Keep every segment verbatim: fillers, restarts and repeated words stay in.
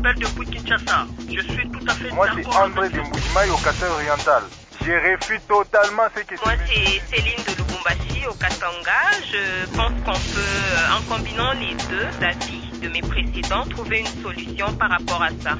appelle depuis Kinshasa. Je suis tout à fait Moi, d'accord. c'est André de Moujimaï au Kassai oriental. Je réfute totalement ce que Moi, c'est Céline de Lubumbashi au Katanga. Je pense qu'on peut, en combinant les deux avis de mes précédents, trouver une solution par rapport à ça.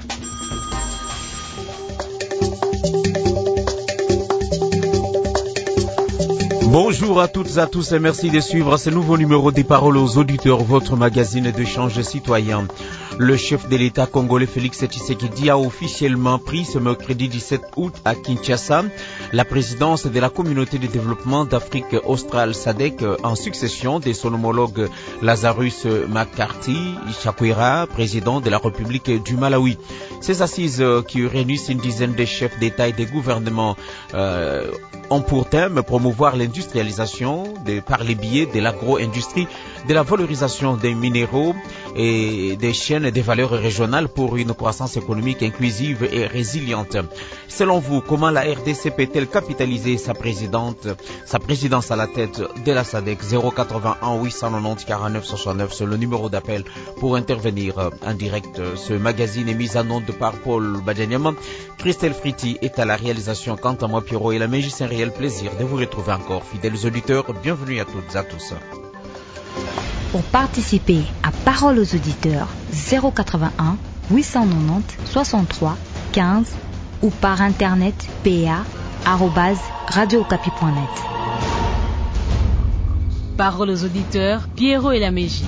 Bonjour à toutes et à tous et merci de suivre ce nouveau numéro des Paroles aux auditeurs, votre magazine d'échange citoyen. Le chef de l'État congolais Félix Tshisekedi a officiellement pris ce mercredi dix-sept août à Kinshasa la présidence de la communauté de développement d'Afrique australe S A D C en succession de son homologue Lazarus McCarthy Chakwera, président de la République du Malawi. Ces assises qui réunissent une dizaine de chefs d'État et de gouvernements euh, ont pour thème promouvoir l'industrialisation de, par les biais de l'agro-industrie, de la valorisation des minéraux et des chaînes des valeurs régionales pour une croissance économique inclusive et résiliente. Selon vous, comment la R D C peut-elle capitaliser sa présidente, sa présidence à la tête de la S A D C? Zéro quatre-vingt-un huit cent quatre-vingt-dix quarante-neuf soixante-neuf, c'est le numéro d'appel pour intervenir en direct. Ce magazine est mis en onde par Paul Badjaniam. Christelle Fritti est à la réalisation. Quant à moi, Pierrot et la Magie, c'est un réel plaisir de vous retrouver encore. Fidèles auditeurs, bienvenue à toutes et à tous. Pour participer à Paroles aux auditeurs, zéro quatre-vingt-un huit cent quatre-vingt-dix soixante-trois quinze ou par internet pa arobase radiocapi point net. Paroles aux auditeurs, Pierrot et la Mégie.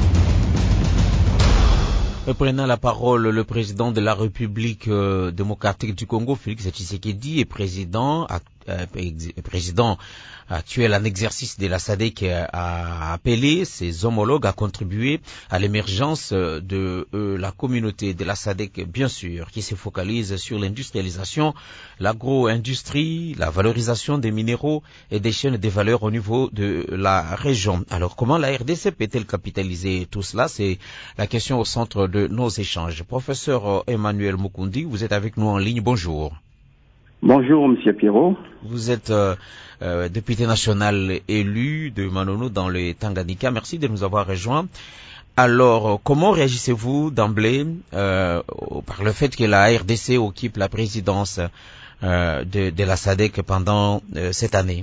Prenant la parole, le président de la République euh, démocratique du Congo, Félix Tshisekedi, est président, euh, président actuel en exercice de la S A D C, a appelé ses homologues à contribuer à l'émergence de euh, la communauté de la S A D C, bien sûr, qui se focalise sur l'industrialisation, l'agro-industrie, la valorisation des minéraux et des chaînes de valeur au niveau de la région. Alors, comment la R D C peut-elle capitaliser tout cela? C'est la question au centre de nos échanges. Professeur Emmanuel Mukundi, vous êtes avec nous en ligne. Bonjour. Bonjour, Monsieur Pierrot. Vous êtes euh, euh, député national élu de Manono dans le Tanganyika. Merci de nous avoir rejoints. Alors, comment réagissez-vous d'emblée euh, par le fait que la R D C occupe la présidence euh, de, de la S A D C pendant euh, cette année?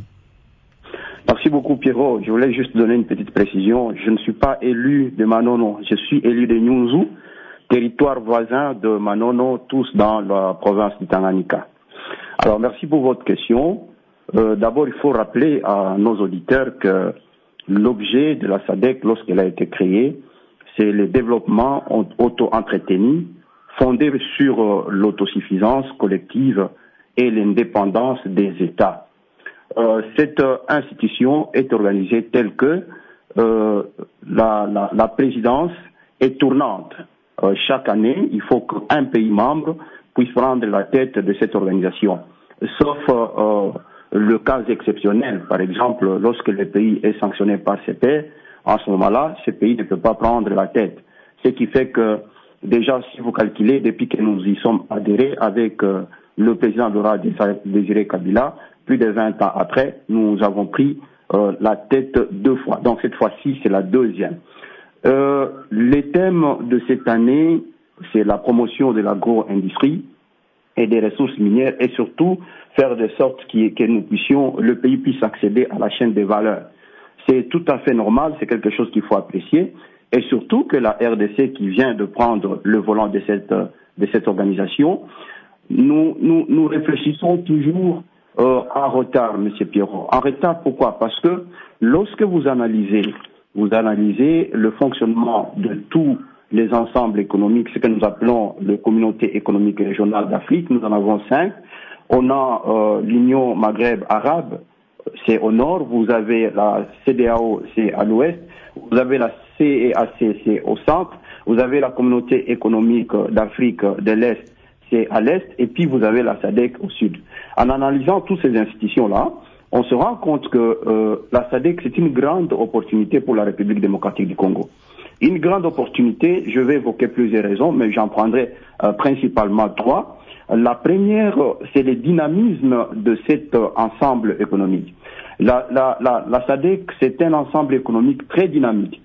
Merci beaucoup, Pierrot. Je voulais juste donner une petite précision. Je ne suis pas élu de Manono. Je suis élu de Nyunzu, territoire voisin de Manono, tous dans la province du Tanganyika. Alors, merci pour votre question. Euh, d'abord, il faut rappeler à nos auditeurs que l'objet de la S A D C, lorsqu'elle a été créée, c'est le développement auto-entretenu, fondé sur euh, l'autosuffisance collective et l'indépendance des États. Euh, cette euh, institution est organisée telle que euh, la, la, la présidence est tournante. Euh, chaque année, il faut qu'un pays membre puisse prendre la tête de cette organisation. Sauf euh, le cas exceptionnel, par exemple, lorsque le pays est sanctionné par ces pays, en ce moment-là, ce pays ne peut pas prendre la tête. Ce qui fait que, déjà, si vous calculez, depuis que nous y sommes adhérés avec euh, le président Laurent Désiré Kabila, plus de vingt ans après, nous avons pris euh, la tête deux fois. Donc cette fois-ci, c'est la deuxième. Euh, les thèmes de cette année, c'est la promotion de l'agro-industrie et des ressources minières et surtout faire de sorte que nous puissions, le pays puisse accéder à la chaîne des valeurs. C'est tout à fait normal, c'est quelque chose qu'il faut apprécier et surtout que la R D C qui vient de prendre le volant de cette, de cette organisation, nous, nous, nous réfléchissons toujours euh, en retard, M. Pierrot. En retard, pourquoi? Parce que lorsque vous analysez, vous analysez le fonctionnement de tous les ensembles économiques, ce que nous appelons les communautés économiques régionales d'Afrique, nous en avons cinq. On a euh, l'Union Maghreb arabe, c'est au nord, vous avez la C D A O, c'est à l'ouest, vous avez la C E A C, c'est au centre, vous avez la communauté économique d'Afrique de l'Est, c'est à l'est, et puis vous avez la S A D C au sud. En analysant toutes ces institutions-là, on se rend compte que euh, la S A D C, c'est une grande opportunité pour la République démocratique du Congo. Une grande opportunité, je vais évoquer plusieurs raisons, mais j'en prendrai euh, principalement trois. La première, c'est le dynamisme de cet euh, ensemble économique. La, la, la, la S A D C, c'est un ensemble économique très dynamique.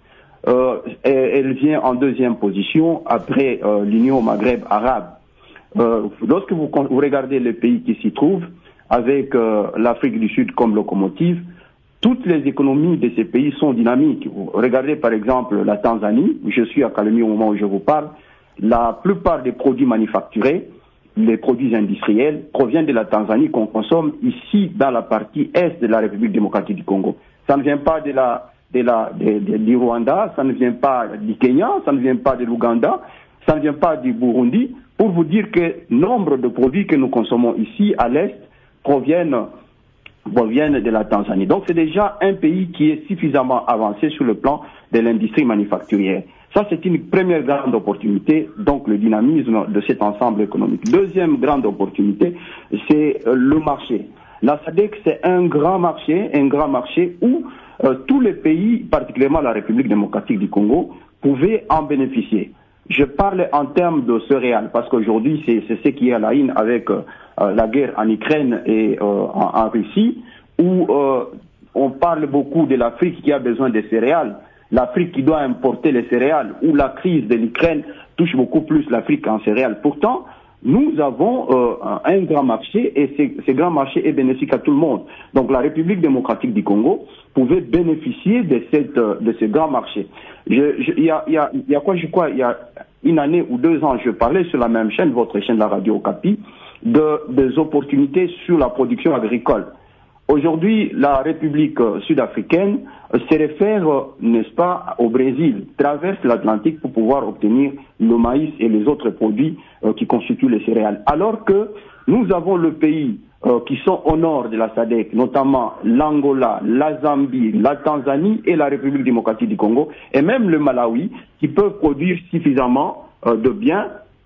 euh, elle vient en deuxième position après euh, l'Union Maghreb arabe. Euh, lorsque vous, vous regardez les pays qui s'y trouvent, avec euh, l'Afrique du Sud comme locomotive, toutes les économies de ces pays sont dynamiques. Vous regardez par exemple la Tanzanie, je suis à Kalemi au moment où je vous parle, la plupart des produits manufacturés, les produits industriels, proviennent de la Tanzanie qu'on consomme ici dans la partie est de la République démocratique du Congo. Ça ne vient pas de la, de la, de, de, du Rwanda, ça ne vient pas du Kenya, ça ne vient pas de l'Ouganda, ça ne vient pas du Burundi, pour vous dire que nombre de produits que nous consommons ici à l'est proviennent, proviennent de la Tanzanie. Donc c'est déjà un pays qui est suffisamment avancé sur le plan de l'industrie manufacturière. Ça, c'est une première grande opportunité, donc le dynamisme de cet ensemble économique. Deuxième grande opportunité, c'est le marché. La S A D C, c'est un grand marché, un grand marché où euh, tous les pays, particulièrement la République démocratique du Congo, pouvaient en bénéficier. Je parle en termes de céréales, parce qu'aujourd'hui, c'est, c'est ce qui est à la une avec euh, la guerre en Ukraine et euh, en, en Russie, où euh, on parle beaucoup de l'Afrique qui a besoin de céréales, l'Afrique qui doit importer les céréales, où la crise de l'Ukraine touche beaucoup plus l'Afrique en céréales. Pourtant, nous avons euh, un grand marché et ce, ce grand marché est bénéfique à tout le monde. Donc la République démocratique du Congo pouvait bénéficier de, cette, de ce grand marché. Il y a, y, a, y a quoi, je crois, il y a une année ou deux ans, je parlais sur la même chaîne, votre chaîne, la radio Okapi, de, des opportunités sur la production agricole. Aujourd'hui, la République sud-africaine se réfère, n'est-ce pas, au Brésil, traverse l'Atlantique pour pouvoir obtenir le maïs et les autres produits euh, qui constituent les céréales. Alors que nous avons le pays euh, qui sont au nord de la S A D C, notamment l'Angola, la Zambie, la Tanzanie et la République démocratique du Congo, et même le Malawi, qui peuvent produire suffisamment euh, de biens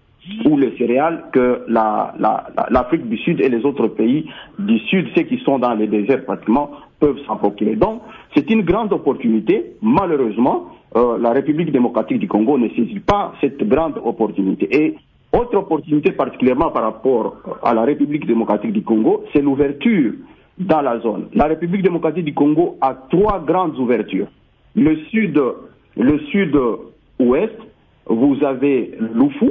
ou les céréales que la, la, la, l'Afrique du Sud et les autres pays du Sud, ceux qui sont dans les déserts pratiquement, peuvent s'en procurer. Donc, c'est une grande opportunité. Malheureusement, euh, la République démocratique du Congo ne saisit pas cette grande opportunité. Et autre opportunité particulièrement par rapport à la République démocratique du Congo, c'est l'ouverture dans la zone. La République démocratique du Congo a trois grandes ouvertures. Le sud, le sud-ouest, vous avez l'Ufu,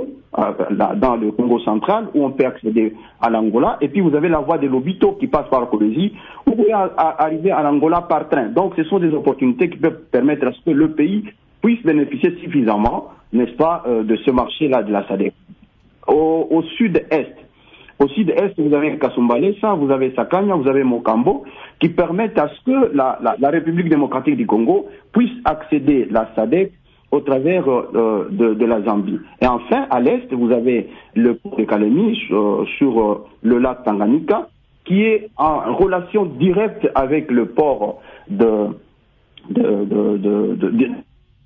dans le Congo central, où on peut accéder à l'Angola, et puis vous avez la voie de l'Obito qui passe par Kolwezi, où vous pouvez arriver à l'Angola par train. Donc ce sont des opportunités qui peuvent permettre à ce que le pays puisse bénéficier suffisamment, n'est-ce pas, de ce marché-là de la S A D C. Au, au sud-est, au sud-est, vous avez Kasumbalesa, vous avez Sakanya, vous avez Mokambo, qui permettent à ce que la, la, la République démocratique du Congo puisse accéder à la S A D C au travers euh, de, de la Zambie. Et enfin, à l'est, vous avez le port de Kalemi euh, sur euh, le lac Tanganyika, qui est en relation directe avec le port de... de, de, de, de, de...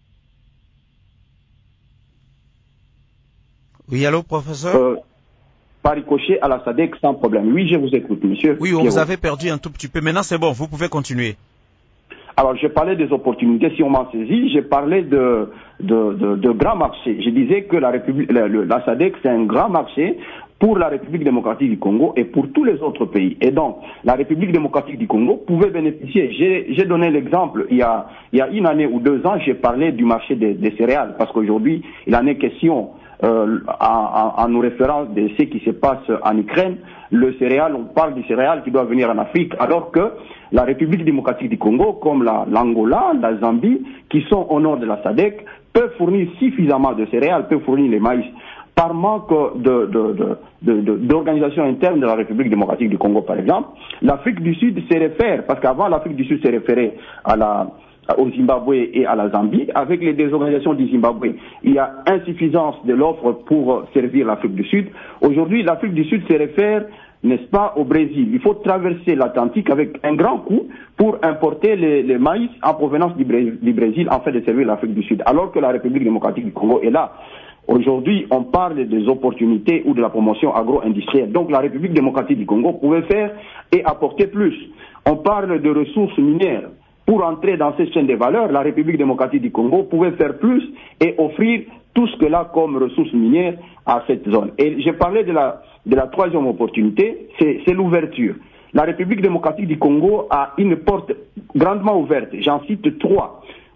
Oui, allô, professeur euh, Par ricochet à la S A D C sans problème. Oui, je vous écoute, monsieur. Oui, on vous avait perdu un tout petit peu. Maintenant, c'est bon, vous pouvez continuer. Alors, je parlais des opportunités, si on m'en saisit, j'ai parlé de, de, de, de grands marchés. Je disais que la, République, la, la S A D C, c'est un grand marché pour la République démocratique du Congo et pour tous les autres pays. Et donc, la République démocratique du Congo pouvait bénéficier. J'ai, j'ai donné l'exemple, il y, a, il y a une année ou deux ans, j'ai parlé du marché des, des céréales, parce qu'aujourd'hui, il en est question, euh, en, en, en nous référant de ce qui se passe en Ukraine. Le céréal, on parle du céréal qui doit venir en Afrique, alors que la République démocratique du Congo, comme la, l'Angola, la Zambie, qui sont au nord de la S A D C, peuvent fournir suffisamment de céréales, peuvent fournir les maïs. Par manque de, de, de, de, de, d'organisation interne de la République démocratique du Congo, par exemple, l'Afrique du Sud se réfère, parce qu'avant l'Afrique du Sud se référait à la, au Zimbabwe et à la Zambie, avec les désorganisations du Zimbabwe, il y a insuffisance de l'offre pour servir l'Afrique du Sud. Aujourd'hui, l'Afrique du Sud se réfère, n'est-ce pas, au Brésil. Il faut traverser l'Atlantique avec un grand coût pour importer les, les maïs en provenance du, Bré, du Brésil afin de servir l'Afrique du Sud, alors que la République démocratique du Congo est là. Aujourd'hui, on parle des opportunités ou de la promotion agro-industrielle. Donc la République démocratique du Congo pouvait faire et apporter plus. On parle de ressources minières. Pour entrer dans cette chaîne de valeur, la République démocratique du Congo pouvait faire plus et offrir tout ce qu'elle a comme ressources minières à cette zone. Et j'ai parlé de la, de la troisième opportunité, c'est, c'est l'ouverture. La République démocratique du Congo a une porte grandement ouverte. J'en cite trois.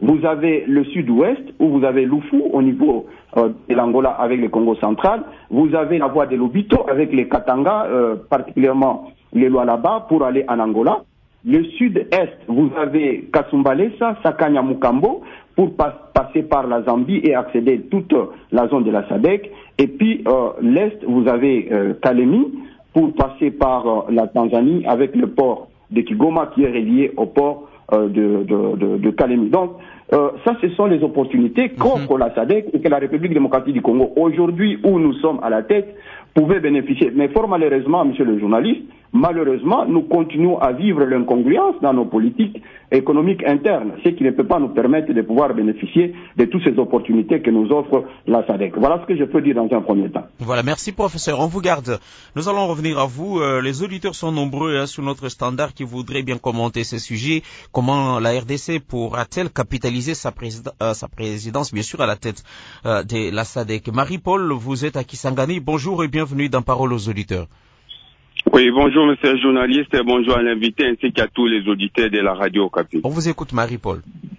vous avez le sud-ouest, où vous avez l'Oufou au niveau euh, de l'Angola avec le Congo central, vous avez la voie de l'Obito avec les Katanga, euh, particulièrement les Lualaba, pour aller en Angola. Le sud-est, vous avez Kasumbalesa, Sakanya Mukambo, pour pas, passer par la Zambie et accéder à toute la zone de la SADC. Et puis euh, l'est, vous avez euh, Kalemi, pour passer par euh, la Tanzanie avec le port de Kigoma qui est relié au port euh, de, de, de, de Kalemi. Donc, euh, ça, ce sont les opportunités qu'offre la SADC et que la République démocratique du Congo, aujourd'hui où nous sommes à la tête, pouvait bénéficier. Mais fort malheureusement, monsieur le journaliste, malheureusement, nous continuons à vivre l'incongruence dans nos politiques économiques internes, ce qui ne peut pas nous permettre de pouvoir bénéficier de toutes ces opportunités que nous offre la SADC. Voilà ce que je peux dire dans un premier temps. Voilà, merci professeur. On vous garde. Nous allons revenir à vous. Euh, les auditeurs sont nombreux hein, sur notre standard qui voudraient bien commenter ces sujets. Comment la R D C pourra-t-elle capitaliser sa, présid euh, sa présidence, bien sûr, à la tête euh, de la SADC? Marie-Paul, vous êtes à Kisangani. Bonjour et bienvenue dans Parole aux auditeurs. Oui, bonjour monsieur le journaliste, et bonjour à l'invité ainsi qu'à tous les auditeurs de la radio Okapi. On vous écoute Marie-Paul.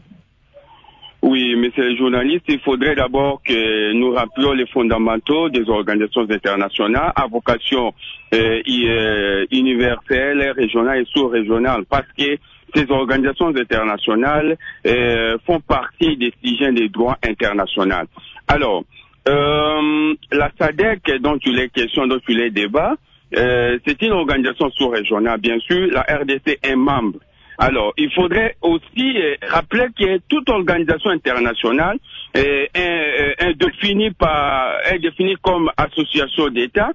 Oui, monsieur le journaliste, il faudrait d'abord que nous rappelions les fondamentaux des organisations internationales à vocation euh, euh, universelle, régionale et sous-régionale, parce que ces organisations internationales euh, font partie des sujets des droits internationaux. Alors, euh, la SADC dont tu les questions, dont tu les débats, Euh, c'est une organisation sous-régionale, bien sûr. La R D C est membre. Alors, il faudrait aussi euh, rappeler que toute organisation internationale est, est, est, définie par, est définie comme association d'État,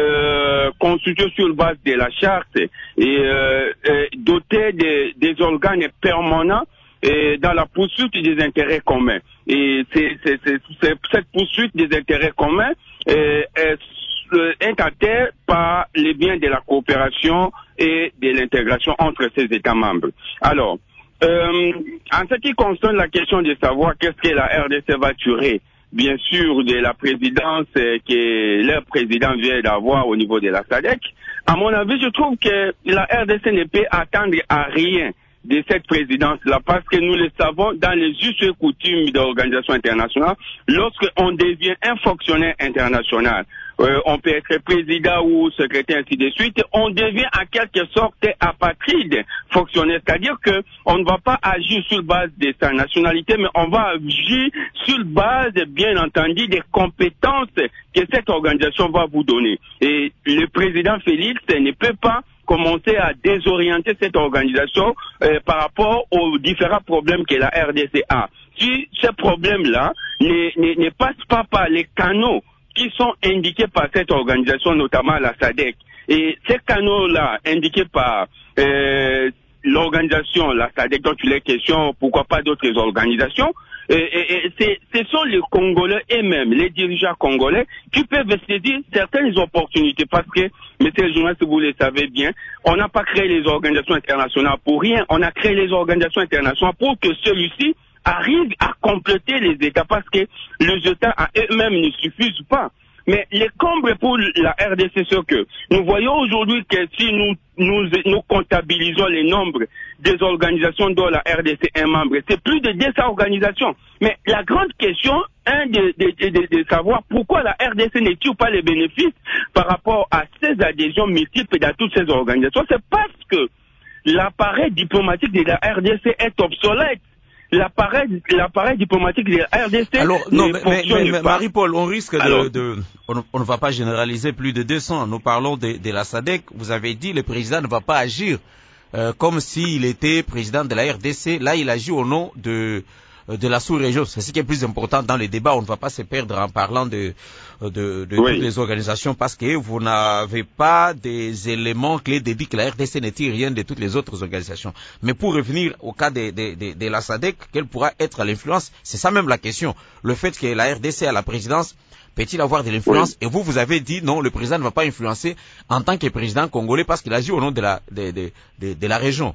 euh, constituée sur base de la charte et euh, dotée de, des organes permanents et dans la poursuite des intérêts communs. Et c'est, c'est, c'est, c'est cette poursuite des intérêts communs est, est intéressé par les biens de la coopération et de l'intégration entre ces États membres. Alors, euh, en ce qui concerne la question de savoir qu'est-ce que la R D C va tirer, bien sûr, de la présidence que leur président vient d'avoir au niveau de la SADC, à mon avis, je trouve que la R D C ne peut attendre à rien de cette présidence-là, parce que nous le savons dans les us et coutumes d'organisations internationales, lorsqu'on devient un fonctionnaire international, euh, on peut être président ou secrétaire, ainsi de suite, on devient en quelque sorte apatride fonctionnaire, c'est-à-dire que on ne va pas agir sur base de sa nationalité, mais on va agir sur base, bien entendu, des compétences que cette organisation va vous donner. Et le président Félix ne peut pas commencer à désorienter cette organisation euh, par rapport aux différents problèmes que la R D C a. Si ce problème-là ne, ne, ne passe pas par les canaux qui sont indiqués par cette organisation, notamment la SADC, et ces canaux-là indiqués par euh, l'organisation, la SADC dont il est question, pourquoi pas d'autres organisations, et, et, et c'est, ce sont les Congolais eux-mêmes, les dirigeants congolais, qui peuvent saisir certaines opportunités, parce que, monsieur le journaliste, vous le savez bien, on n'a pas créé les organisations internationales pour rien, on a créé les organisations internationales pour que celui-ci arrive à compléter les États, parce que les États à eux-mêmes ne suffisent pas. Mais les combles pour la R D C, c'est que nous voyons aujourd'hui que si nous, nous, nous comptabilisons les nombres des organisations dont la R D C est membre, c'est plus de deux cents organisations. Mais la grande question est de, de, de, de savoir pourquoi la R D C ne tire pas les bénéfices par rapport à ces adhésions multiples dans toutes ces organisations. C'est parce que l'appareil diplomatique de la R D C est obsolète. L'appareil, l'appareil diplomatique de la R D C Alors, non, ne mais, fonctionne mais, mais, pas. Marie-Paul, on risque de, Alors, de on, on ne va pas généraliser plus de deux cents. Nous parlons de, de la SADC. Vous avez dit le président ne va pas agir euh, comme s'il était président de la R D C. Là, il agit au nom de de la sous-région. C'est ce qui est plus important dans les débats. On ne va pas se perdre en parlant de de, de oui. toutes les organisations, parce que vous n'avez pas des éléments clés de dire que la R D C ne tire rien de toutes les autres organisations. Mais pour revenir au cas de, de, de, de la SADC, quelle pourra être l'influence? C'est ça même la question. Le fait que la R D C a la présidence, peut-il avoir de l'influence? Oui. Et vous, vous avez dit non, le président ne va pas influencer en tant que président congolais parce qu'il agit au nom de la, de, de, de, de la région.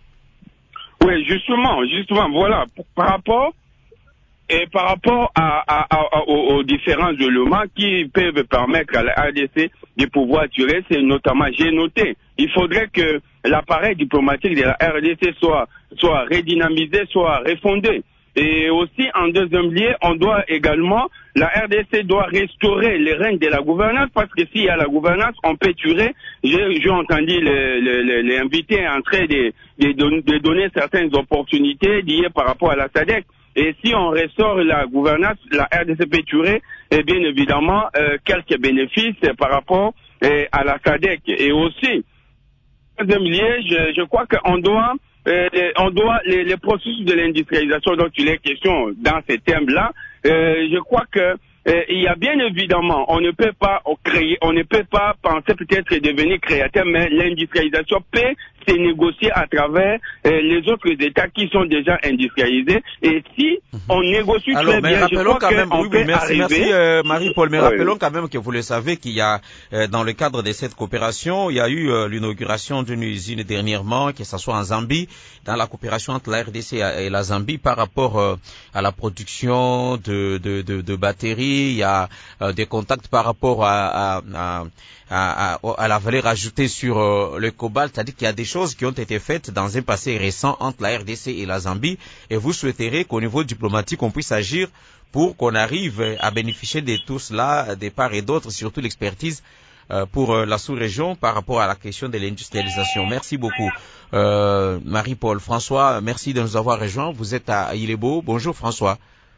Oui, justement, justement, voilà, par rapport et par rapport à, à, à, aux, aux différents éléments qui peuvent permettre à la R D C de pouvoir tirer, c'est notamment, j'ai noté, il faudrait que l'appareil diplomatique de la R D C soit, soit redynamisé, soit refondé. Et aussi, en deuxième lieu, on doit également, la R D C doit restaurer les règnes de la gouvernance, parce que s'il y a la gouvernance, on peut tuer. J'ai, j'ai entendu les, les, les invités en train de, de, de donner certaines opportunités liées par rapport à la S A D C. Et si on restaure la gouvernance, la R D C peut tuer, et bien évidemment, euh, quelques bénéfices par rapport euh, à la S A D C. Et aussi, en deuxième lieu, je, je crois qu'on doit Euh, on doit les, les processus de l'industrialisation dont il est question dans ces thèmes-là. Euh, je crois que euh, il y a bien évidemment, on ne peut pas créer, on ne peut pas penser peut-être devenir créateur, mais l'industrialisation peut se négocier à travers euh, les autres États qui sont déjà industrialisés. Et si on négocie Alors, très mais bien, je crois quand même, qu'on oui, peut oui, merci, arriver. merci euh, Marie-Paul. Mais oui. rappelons quand même que vous le savez qu'il y a, euh, dans le cadre de cette coopération, il y a eu euh, l'inauguration d'une usine dernièrement, que ce soit en Zambie, dans la coopération entre la R D C et la Zambie par rapport euh, à la production de, de, de, de batteries. Il y a euh, des contacts par rapport à, à, à, à, à la valeur ajoutée sur euh, le cobalt, c'est-à-dire qu'il y a des choses qui ont été faites dans un passé récent entre la R D C et la Zambie, et vous souhaiterez qu'au niveau diplomatique, on puisse agir pour qu'on arrive à bénéficier de tout cela, des parts et d'autres, surtout l'expertise euh, pour euh, la sous-région par rapport à la question de l'industrialisation. Merci beaucoup. Euh, Marie-Paul. François, merci de nous avoir rejoints. Vous êtes à Ilebo. Bonjour François.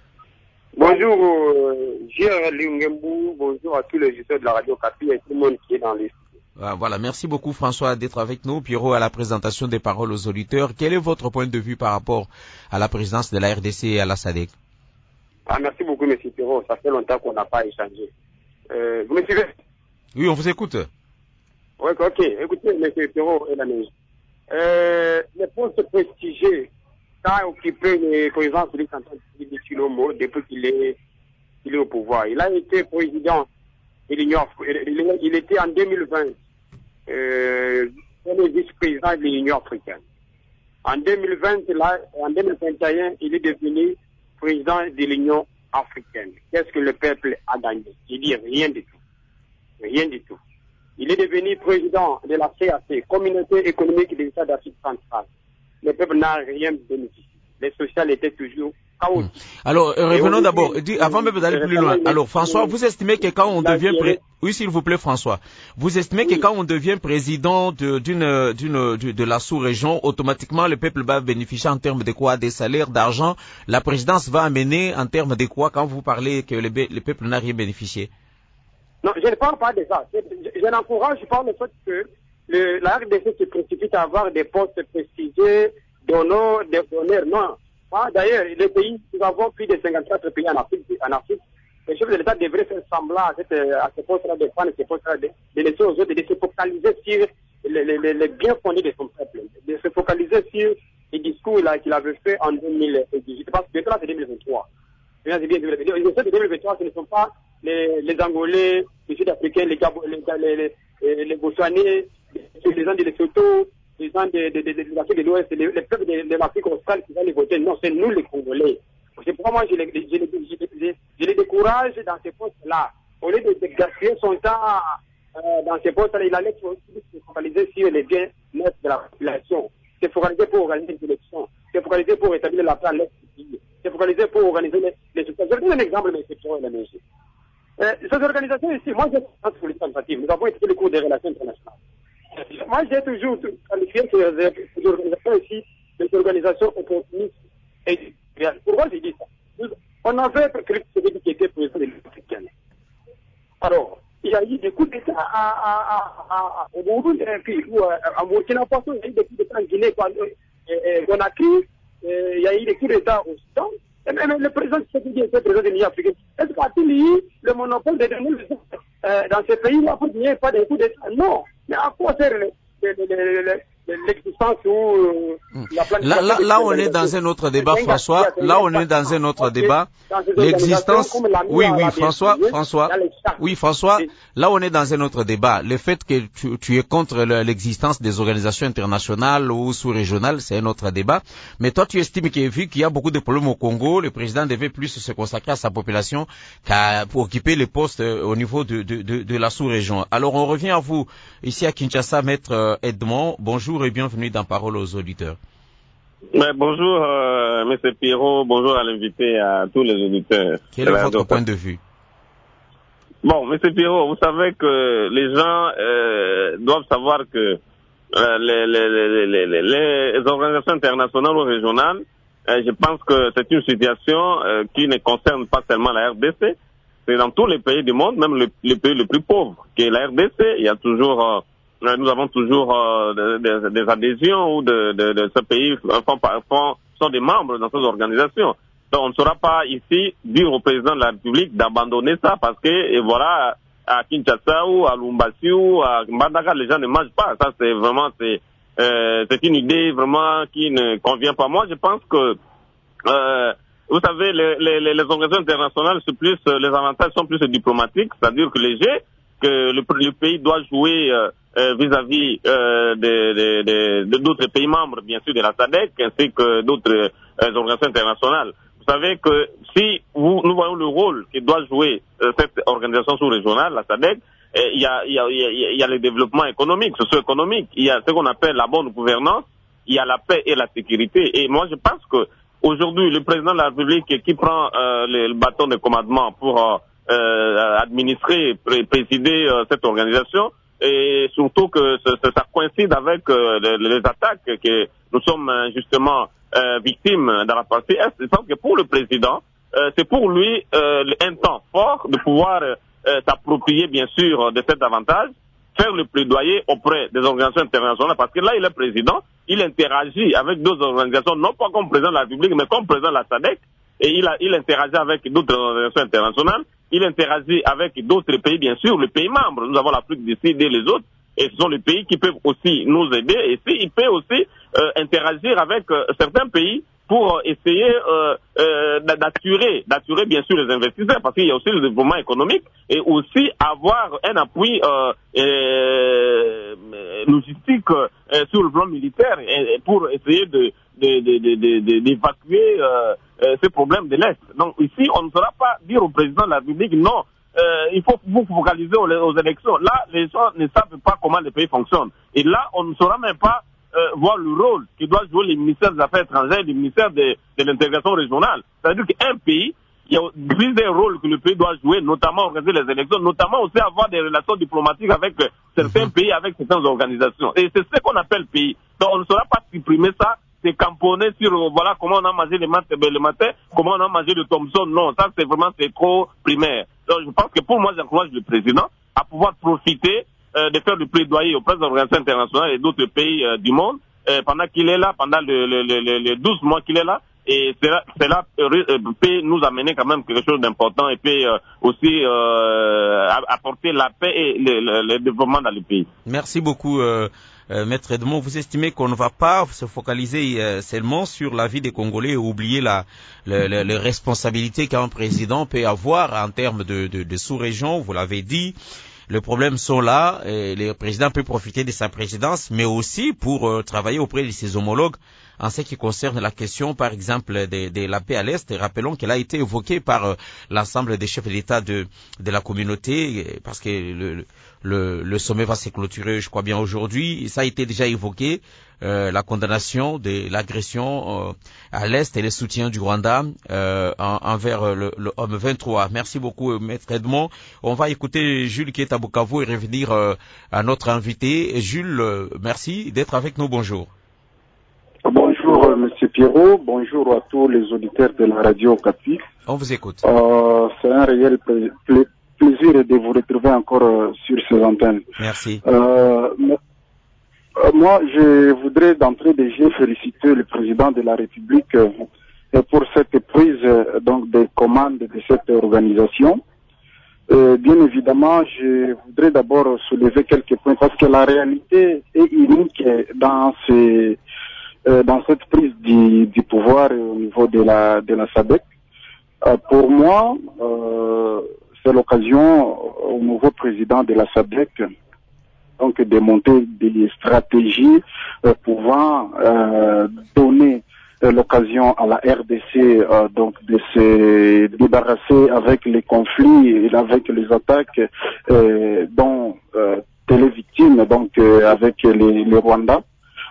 Bonjour euh, Gérard Lingembou, bonjour à tous les auditeurs de la radio Capi et tout le monde qui est dans les ah, voilà, merci beaucoup François d'être avec nous. Pierrot, à la présentation des paroles aux auditeurs. Quel est votre point de vue par rapport à la présidence de la R D C et à la S A D C? Ah, merci beaucoup M. Pierrot, ça fait longtemps qu'on n'a pas échangé. Euh, vous me suivez? Oui, on vous écoute. Oui, ok. Écoutez M. Pierrot et la mairie. Euh, les postes prestigieux qu'a occupé le président Félix Antoine Tshisekedi depuis qu'il est, qu'il est au pouvoir. Il a été président de l'Union africaine. Il était en deux mille vingt euh, le vice-président de l'Union africaine. En deux mille vingt, là, en deux mille vingt et un, il est devenu président de l'Union africaine. Qu'est-ce que le peuple a gagné? Il dit rien du tout. Rien du tout. Il est devenu président de la C A C, Communauté économique des États d'Afrique centrale. Le peuple n'a rien bénéficié. Les social étaient toujours chaotiques. Alors, euh, revenons d'abord, avant même d'aller plus loin. Alors, François, vous estimez que quand on devient pré... oui, s'il vous plaît, François, vous estimez que quand on devient président de, d'une, d'une, de, de la sous-région, automatiquement, le peuple va bénéficier en termes de quoi? Des salaires, d'argent. La présidence va amener en termes de quoi quand vous parlez que le, le peuple n'a rien bénéficié? Non, je ne parle pas de ça. Je, je, je n'encourage pas le fait que le, la R D C se précipite à avoir des postes prestigieux, d'honneur, d'honneur. Non. Ah, d'ailleurs, les pays, nous avons plus de cinquante-quatre pays en Afrique. En Afrique. Les chefs de l'État devraient faire semblant à, cette, à ce poste-là de prendre ces postes-là, de, de laisser aux autres, de se focaliser sur les, les, les, les biens fondés de son peuple, de se focaliser sur les discours là qu'il avait fait en deux mille dix-huit. Parce que maintenant, c'est deux mille vingt-trois. Les deux mille vingt-trois, ce ne sont pas les, les Angolais, les Sud-Africains, les, les, les, les, les Botswanais, les gens de Lesotho, les gens de, de, de, de l'Afrique de l'Ouest, les, les peuples de, de l'Afrique australe qui vont les voter. Non, c'est nous les Congolais. C'est pourquoi moi je les, je, les, je, les, je les décourage dans ces postes-là. Au lieu de, de gaspiller son temps euh, dans ces postes-là, il allait se focaliser sur les bien-être de la population. Se focaliser pour organiser des élections. Se focaliser pour établir la paix à l'Est du pays. Se focaliser pour organiser les, les Je vais donner un exemple, mais c'est pour la M G. Euh, ces organisations ici, moi j'ai une politique tentative. Nous avons étudié le cours des relations internationales. Moi j'ai toujours qualifié ces, ces organisations ici des organisations opportunistes et pourquoi j'ai dit ça? On avait précrit celui qui était président de l'Union africaine. Alors, il y a eu des coups d'État à, à, à, à, au Burundi, ou à Burkina Faso, il y a eu des coups d'État en Guinée, Conakry, il y a eu des coups d'État au Soudan. Et même le président Tshisekedi était président de l'Union africaine. Est-ce qu'il a eu le monopole de donner les euh, dans ces pays-là pour qu'il n'y ait pas de coups d'État? Non. Mais à quoi sert le, le, le, le, le, l'existence ou euh, la là, là, là on est dans un autre débat, François. Là on est dans un autre débat. L'existence, oui, oui, François, François, oui, François. Là on est dans un autre débat. Le fait que tu, tu es contre l'existence des organisations internationales ou sous-régionales, c'est un autre débat. Mais toi, tu estimes qu'il vu qu'il y a beaucoup de problèmes au Congo, le président devait plus se consacrer à sa population qu'à pour occuper les postes au niveau de, de, de, de la sous-région. Alors on revient à vous ici à Kinshasa, maître Edmond. Bonjour et bienvenue dans Parole aux auditeurs. Mais bonjour, euh, M. Pierrot, bonjour à l'invité, à tous les auditeurs. Quel est votre point de vue? Bon, M. Pierrot, vous savez que les gens euh, doivent savoir que euh, les, les, les, les, les organisations internationales ou régionales, euh, je pense que c'est une situation euh, qui ne concerne pas seulement la R D C, c'est dans tous les pays du monde, même le, le pays le plus pauvre, qui est la R D C. Il y a toujours, euh, nous avons toujours euh, des, des adhésions où de, de, de ce pays font, font, sont des membres dans ces organisations. Donc on ne saura pas ici dire au président de la République d'abandonner ça parce que, et voilà, à Kinshasa ou à Lumbasi ou à Mbandaka, les gens ne mangent pas. Ça, c'est vraiment, c'est, euh, c'est une idée vraiment qui ne convient pas. Moi, je pense que, euh, vous savez, les, les, les organisations internationales, c'est plus, les avantages sont plus diplomatiques, c'est-à-dire que les jeux que le, le pays doit jouer euh, vis-à-vis euh, de, de, de, d'autres pays membres, bien sûr, de la S A D C, ainsi que d'autres euh, organisations internationales. Vous savez que si vous, nous voyons le rôle que doit jouer euh, cette organisation sous-régionale, la S A D C, euh, il y a, il y a, il y a, il y a le développement économique, socio-économique, il y a ce qu'on appelle la bonne gouvernance, il y a la paix et la sécurité. Et moi, je pense que aujourd'hui, le président de la République qui prend euh, le, le bâton de commandement pour euh, euh, administrer, pré présider euh, cette organisation, et surtout que ça, ça coïncide avec euh, les, les attaques que nous sommes euh, justement euh, victimes dans la partie Est. Je pense que pour le président, euh, c'est pour lui euh, un temps fort de pouvoir euh, s'approprier bien sûr de cet avantage, faire le plaidoyer auprès des organisations internationales, parce que là, il est président, il interagit avec d'autres organisations, non pas comme président de la République, mais comme président de la S A D C, et il, a, il interagit avec d'autres organisations internationales, il interagit avec d'autres pays, bien sûr, les pays membres. Nous avons l'Afrique du Sud et les autres, et ce sont les pays qui peuvent aussi nous aider, et si, il peut aussi euh, interagir avec euh, certains pays pour essayer euh, euh, d'attirer, d'attirer bien sûr les investisseurs, parce qu'il y a aussi le développement économique, et aussi avoir un appui euh, euh, logistique euh, sur le plan militaire, et, pour essayer de d'évacuer euh, euh, ces problèmes de l'Est. Donc ici, on ne saura pas dire au président de la République non, euh, il faut vous focaliser aux, aux élections. Là, les gens ne savent pas comment les pays fonctionnent. Et là, on ne saura même pas Euh, voir le rôle que doit jouer les ministères des Affaires étrangères et les ministères de, de l'intégration régionale. C'est-à-dire qu'un pays, il y a plusieurs rôles que le pays doit jouer, notamment organiser les élections, notamment aussi avoir des relations diplomatiques avec euh, certains pays, avec certaines organisations. Et c'est ce qu'on appelle pays. Donc on ne saura pas supprimer ça, c'est camponner sur euh, voilà comment on a mangé le matin, le matin, comment on a mangé le Thomson. Non, ça c'est vraiment c'est trop primaire. Donc je pense que pour moi, j'encourage le président à pouvoir profiter de faire du plaidoyer auprès des organisations internationales et d'autres pays euh, du monde euh, pendant qu'il est là, pendant les le, le, le, le douze mois qu'il est là, et cela, cela euh, peut nous amener quand même quelque chose d'important et peut euh, aussi euh, apporter la paix et le, le, le développement dans le pays. Merci beaucoup, euh, euh, Maître Edmond. Vous estimez qu'on ne va pas se focaliser euh, seulement sur la vie des Congolais et oublier la, le, le, les responsabilités qu'un président peut avoir en termes de, de, de sous-région, vous l'avez dit. Les problèmes sont là, et le président peut profiter de sa présidence, mais aussi pour euh, travailler auprès de ses homologues en ce qui concerne la question, par exemple, de, de la paix à l'Est. Et rappelons qu'elle a été évoquée par euh, l'ensemble des chefs d'État de, de la communauté, parce que le, le, le sommet va se clôturer, je crois bien, aujourd'hui. Ça a été déjà évoqué, euh, la condamnation de l'agression euh, à l'Est et le soutien du Rwanda euh, en, envers le, le homme vingt-trois. Merci beaucoup, Maître Edmond. On va écouter Jules qui est à Bukavu et revenir euh, à notre invité. Jules, euh, merci d'être avec nous. Bonjour. Bonjour, euh, Monsieur Pierrot. Bonjour à tous les auditeurs de la radio Okapi. On vous écoute. Euh, c'est un réel pla pla plaisir de vous retrouver encore euh, sur ces antennes. Merci. Euh, euh, moi, je voudrais d'entrée de jeu féliciter le président de la République euh, pour cette prise euh, donc des commandes de cette organisation. Euh, bien évidemment, je voudrais d'abord soulever quelques points parce que la réalité est unique dans ces euh, dans cette prise du, du pouvoir au niveau de la de la S A D C. Euh, pour moi, euh, c'est l'occasion au nouveau président de la S A D C donc de monter des stratégies euh, pouvant euh, donner euh, l'occasion à la R D C euh, donc de se débarrasser avec les conflits et avec les attaques euh, dont euh, elle est victime donc euh, avec les, les Rwandais.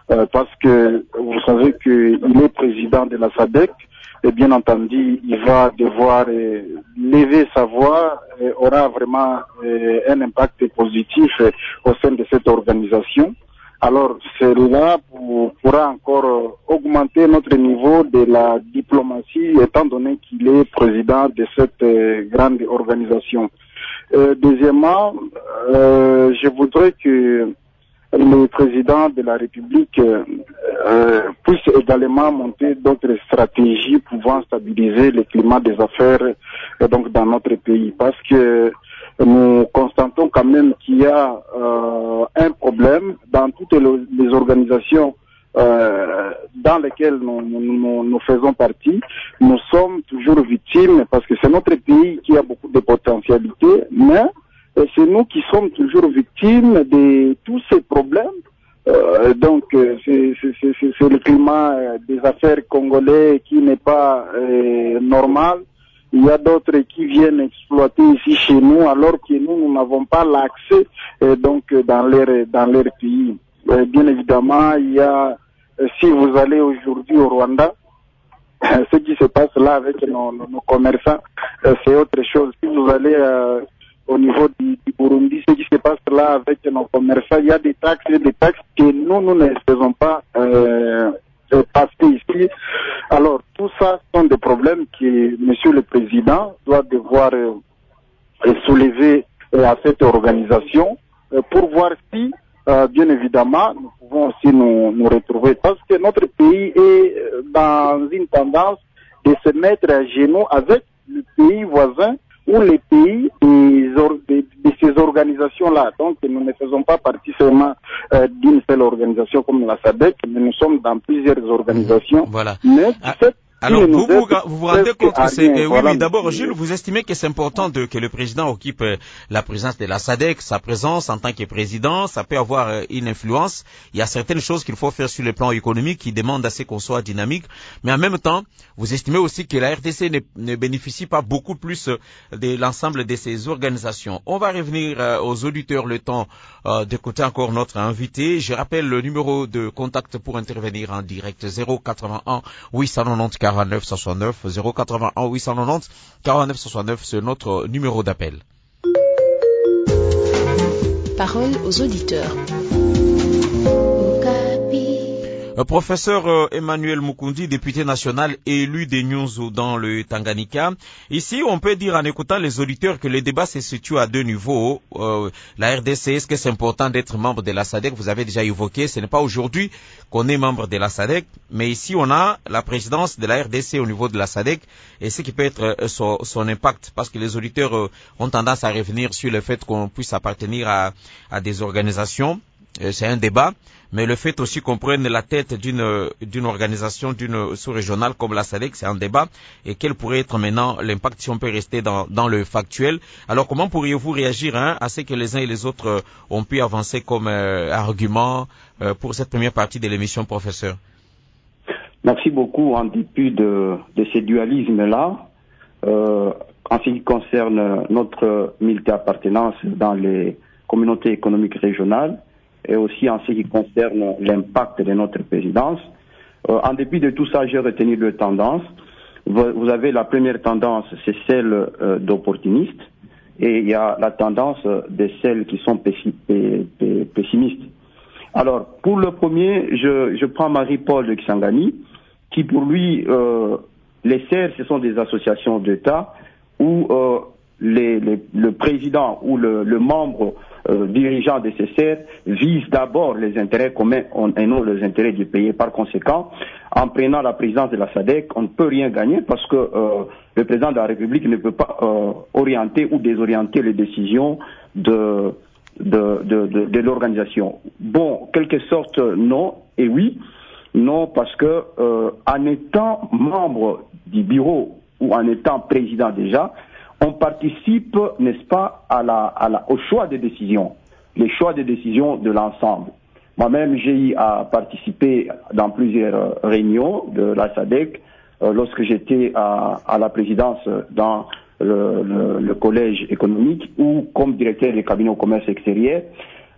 euh, parce que vous savez qu'il est président de la SADC, et bien entendu, il va devoir euh, lever sa voix et aura vraiment euh, un impact positif euh, au sein de cette organisation. Alors, cela pour, pourra encore augmenter notre niveau de la diplomatie, étant donné qu'il est président de cette euh, grande organisation. Euh, deuxièmement, euh, je voudrais que le président de la République euh, puisse également monter d'autres stratégies pouvant stabiliser le climat des affaires euh, donc dans notre pays, parce que nous constatons quand même qu'il y a euh, un problème dans toutes les, les organisations euh, dans lesquelles nous, nous, nous, nous faisons partie. Nous sommes toujours victimes parce que c'est notre pays qui a beaucoup de potentialités, mais c'est nous qui sommes toujours victimes de tous ces problèmes. Euh, donc, c'est, c'est, c'est, c'est le climat des affaires congolais qui n'est pas euh, normal. Il y a d'autres qui viennent exploiter ici chez nous, alors que nous, nous n'avons pas l'accès euh, donc dans leur dans leur pays. Euh, bien évidemment, il y a, euh, si vous allez aujourd'hui au Rwanda, euh, ce qui se passe là avec nos, nos, nos commerçants, euh, c'est autre chose. Si vous allez euh, au niveau du, du Burundi, ce qui se passe là avec nos commerçants, il y a des taxes et des taxes que nous, nous ne faisons pas euh, passer ici. Alors, tout ça sont des problèmes que Monsieur le Président doit devoir euh, soulever euh, à cette organisation euh, pour voir si, euh, bien évidemment, nous pouvons aussi nous, nous retrouver. Parce que notre pays est dans une tendance de se mettre à genoux avec le pays voisin ou les pays des or, de, de ces organisations-là. Donc, nous ne faisons pas partie seulement euh, d'une seule organisation comme la SADC, mais nous sommes dans plusieurs organisations. Voilà. Mais ah. cette Alors, vous vous, vous vous rendez compte que c'est... Euh, oui, voilà, oui, d'abord, Jules, vous estimez que c'est important de, que le président occupe euh, la présence de la SADC, sa présence en tant que président, ça peut avoir euh, une influence. Il y a certaines choses qu'il faut faire sur le plan économique qui demandent à ce qu'on soit dynamique. Mais en même temps, vous estimez aussi que la R D C ne, ne bénéficie pas beaucoup plus euh, de l'ensemble de ces organisations. On va revenir euh, aux auditeurs le temps euh, d'écouter encore notre invité. Je rappelle le numéro de contact pour intervenir en direct zéro quatre-vingt-un huit cent quatre-vingt-onze quarante-neuf soixante-neuf, zéro quatre-vingt-un huit cent quatre-vingt-onze quarante-neuf soixante-neuf, c'est notre numéro d'appel. Parole aux auditeurs. Euh, professeur euh, Emmanuel Mukundi, député national élu de Nyunzu dans le Tanganyika. Ici, on peut dire en écoutant les auditeurs que le débat se situe à deux niveaux. Euh, la R D C, est-ce que c'est important d'être membre de la SADC? Vous avez déjà évoqué, ce n'est pas aujourd'hui qu'on est membre de la SADC, mais ici on a la présidence de la R D C au niveau de la SADC et ce qui peut être euh, son, son impact, parce que les auditeurs euh, ont tendance à revenir sur le fait qu'on puisse appartenir à, à des organisations. Euh, c'est un débat. Mais le fait aussi qu'on prenne la tête d'une d'une organisation, d'une sous-régionale comme la SADC, c'est un débat. Et quel pourrait être maintenant l'impact si on peut rester dans, dans le factuel? Alors comment pourriez-vous réagir hein, à ce que les uns et les autres euh, ont pu avancer comme euh, argument euh, pour cette première partie de l'émission, professeur? Merci beaucoup. En dépit de, de ces dualismes-là, euh, en ce qui concerne notre militaire appartenance dans les communautés économiques régionales, et aussi en ce qui concerne l'impact de notre présidence. Euh, en dépit de tout ça, j'ai retenu deux tendances. Vous, vous avez la première tendance, c'est celle euh, d'opportunistes, et il y a la tendance de celles qui sont pessi p p pessimistes. Alors, pour le premier, je, je prends Marie-Paul de Kisangani, qui pour lui, euh, les C E R, ce sont des associations d'État où euh, les, les, le président ou le, le membre Euh, dirigeants de ces C E R visent d'abord les intérêts communs et non les intérêts du pays. Par conséquent, en prenant la présidence de la SADC, on ne peut rien gagner parce que euh, le président de la République ne peut pas euh, orienter ou désorienter les décisions de, de, de, de, de l'organisation. Bon, quelque sorte, non et oui. Non, parce que euh, en étant membre du bureau ou en étant président déjà, on participe, n'est-ce pas, à la, à la, au choix des décisions, les choix des décisions de l'ensemble. Moi-même, j'ai eu à participer dans plusieurs réunions de la SADC euh, lorsque j'étais à, à la présidence dans le, le, le collège économique ou comme directeur du cabinet au commerce extérieur.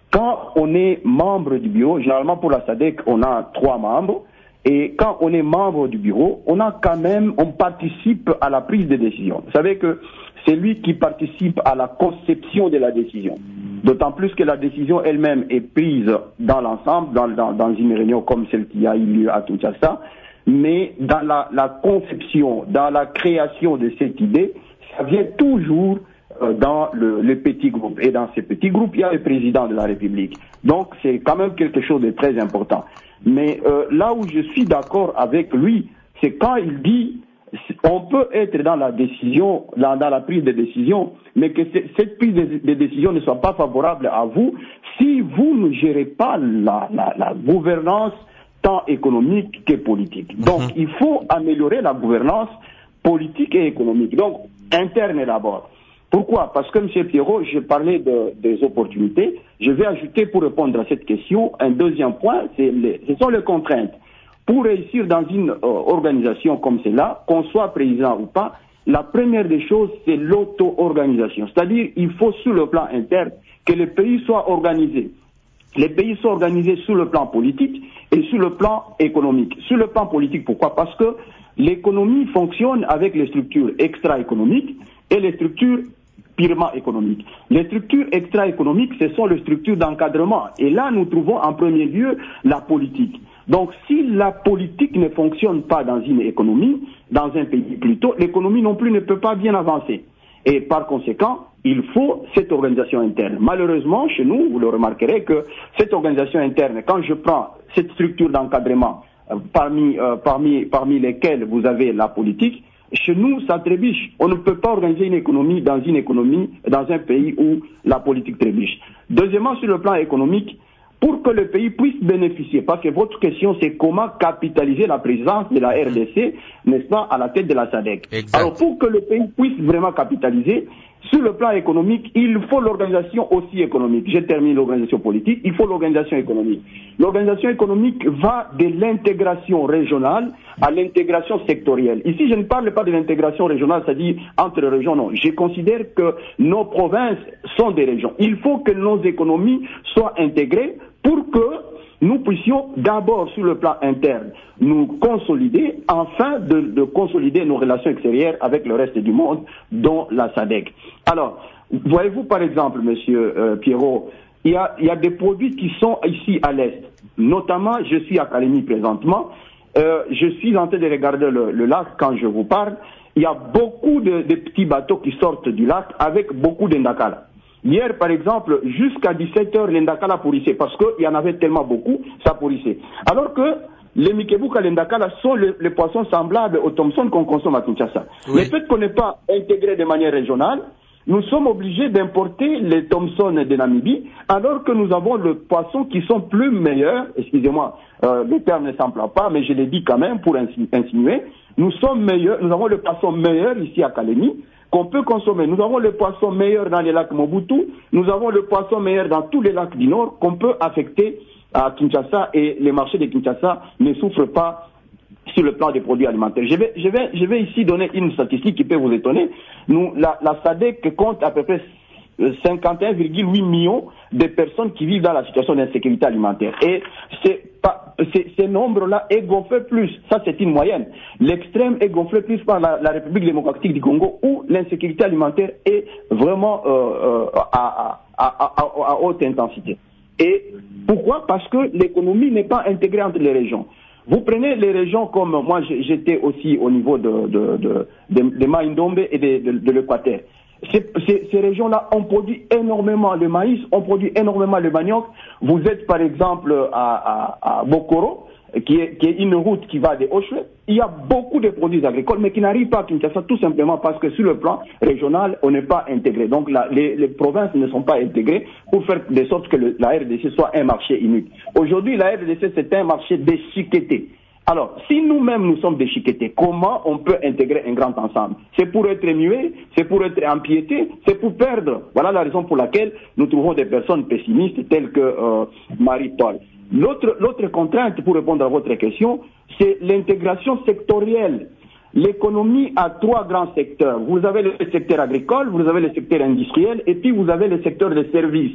quand on est membre du bureau, généralement pour la SADC, on a trois membres, et quand on est membre du bureau, on a quand même, on participe à la prise de décision. Vous savez que c'est lui qui participe à la conception de la décision. D'autant plus que la décision elle-même est prise dans l'ensemble, dans, dans, dans une réunion comme celle qui a eu lieu à Kinshasa, mais dans la, la conception, dans la création de cette idée, ça vient toujours euh, dans le, le petit groupe. Et dans ces petits groupes, il y a le président de la République. Donc c'est quand même quelque chose de très important. Mais euh, là où je suis d'accord avec lui, c'est quand il dit on peut être dans la décision, dans, dans la prise de décision, mais que cette prise de, de décision ne soit pas favorable à vous si vous ne gérez pas la, la, la gouvernance tant économique que politique. Donc mm-hmm. il faut améliorer la gouvernance politique et économique. Donc interne d'abord. Pourquoi? Parce que, M. Pierrot, je parlais de, des opportunités. Je vais ajouter, pour répondre à cette question, un deuxième point, c'est les, ce sont les contraintes. Pour réussir dans une euh, organisation comme celle-là, qu'on soit président ou pas, la première des choses, c'est l'auto-organisation. C'est-à-dire, il faut, sur le plan interne, que les pays soient organisés. Les pays soient organisés sur le plan politique et sur le plan économique. Sur le plan politique, pourquoi? Parce que l'économie fonctionne avec les structures extra-économiques et les structures purement économiques. Les structures extra-économiques, ce sont les structures d'encadrement. Et là, nous trouvons en premier lieu la politique. Donc, si la politique ne fonctionne pas dans une économie, dans un pays plutôt, l'économie non plus ne peut pas bien avancer. Et par conséquent, il faut cette organisation interne. Malheureusement, chez nous, vous le remarquerez que cette organisation interne, quand je prends cette structure d'encadrement, euh, parmi, euh, parmi, parmi lesquelles vous avez la politique, chez nous, ça trébuche. On ne peut pas organiser une économie dans une économie, dans un pays où la politique trébuche. Deuxièmement, sur le plan économique, pour que le pays puisse bénéficier, parce que votre question c'est comment capitaliser la présence de la R D C, n'est-ce pas, à la tête de la SADC. Exact. Alors pour que le pays puisse vraiment capitaliser, sur le plan économique, il faut l'organisation aussi économique. Je termine l'organisation politique, il faut l'organisation économique. L'organisation économique va de l'intégration régionale à l'intégration sectorielle. Ici, je ne parle pas de l'intégration régionale, c'est-à-dire entre régions, non. Je considère que nos provinces sont des régions. Il faut que nos économies soient intégrées pour que nous puissions d'abord sur le plan interne nous consolider, afin de, de consolider nos relations extérieures avec le reste du monde, dont la SADC. Alors, voyez-vous par exemple, monsieur euh, Pierrot, il y a, il y a des produits qui sont ici à l'Est. Notamment, je suis à Kalemi présentement, euh, je suis en train de regarder le, le lac quand je vous parle, il y a beaucoup de, de petits bateaux qui sortent du lac avec beaucoup d'endakala. Hier, par exemple, jusqu'à dix-sept heures, l'endakala pourrissait, parce qu'il y en avait tellement beaucoup, ça pourrissait. Alors que les Mikebuka, l'endakala sont les, les poissons semblables aux Thomson qu'on consomme à Kinshasa. Oui. Le fait qu'on n'est pas intégré de manière régionale, nous sommes obligés d'importer les Thomson de Namibie, alors que nous avons le poisson qui sont plus meilleurs, excusez-moi, euh, le terme ne s'emploie pas, mais je l'ai dit quand même pour insinuer, nous sommes meilleurs, nous avons le poisson meilleur ici à Kalemi, qu'on peut consommer. Nous avons le poisson meilleur dans les lacs Mobutu, nous avons le poisson meilleur dans tous les lacs du Nord qu'on peut affecter à Kinshasa, et les marchés de Kinshasa ne souffrent pas sur le plan des produits alimentaires. Je vais, je vais, je vais ici donner une statistique qui peut vous étonner. Nous, la, la SADC compte à peu près cinquante et un virgule huit millions de personnes qui vivent dans la situation d'insécurité alimentaire. Et c'est pas, c'est, ces nombres-là est gonflé plus. Ça, c'est une moyenne. L'extrême est gonflé plus par la, la République démocratique du Congo, où l'insécurité alimentaire est vraiment euh, euh, à, à, à, à, à haute intensité. Et pourquoi? Parce que l'économie n'est pas intégrée entre les régions. Vous prenez les régions comme moi, j'étais aussi au niveau de, de, de, de, de Maïndombe et de, de, de l'Équateur. Ces, ces, ces régions-là ont produit énormément le maïs, ont produit énormément le manioc. Vous êtes par exemple à, à, à Bokoro, qui est, qui est une route qui va de Oshwe. Il y a beaucoup de produits agricoles, mais qui n'arrivent pas à Kinshasa, tout simplement parce que sur le plan régional, on n'est pas intégré. Donc la, les, les provinces ne sont pas intégrées pour faire de sorte que le, la R D C soit un marché unique. Aujourd'hui, la R D C, c'est un marché déchiqueté. Alors, si nous-mêmes nous sommes déchiquetés, comment on peut intégrer un grand ensemble? C'est pour être muet, c'est pour être empiété, c'est pour perdre. Voilà la raison pour laquelle nous trouvons des personnes pessimistes telles que euh, Marie-Paul. L'autre, l'autre contrainte, pour répondre à votre question, c'est l'intégration sectorielle. L'économie a trois grands secteurs. Vous avez le secteur agricole, vous avez le secteur industriel, et puis vous avez le secteur des services.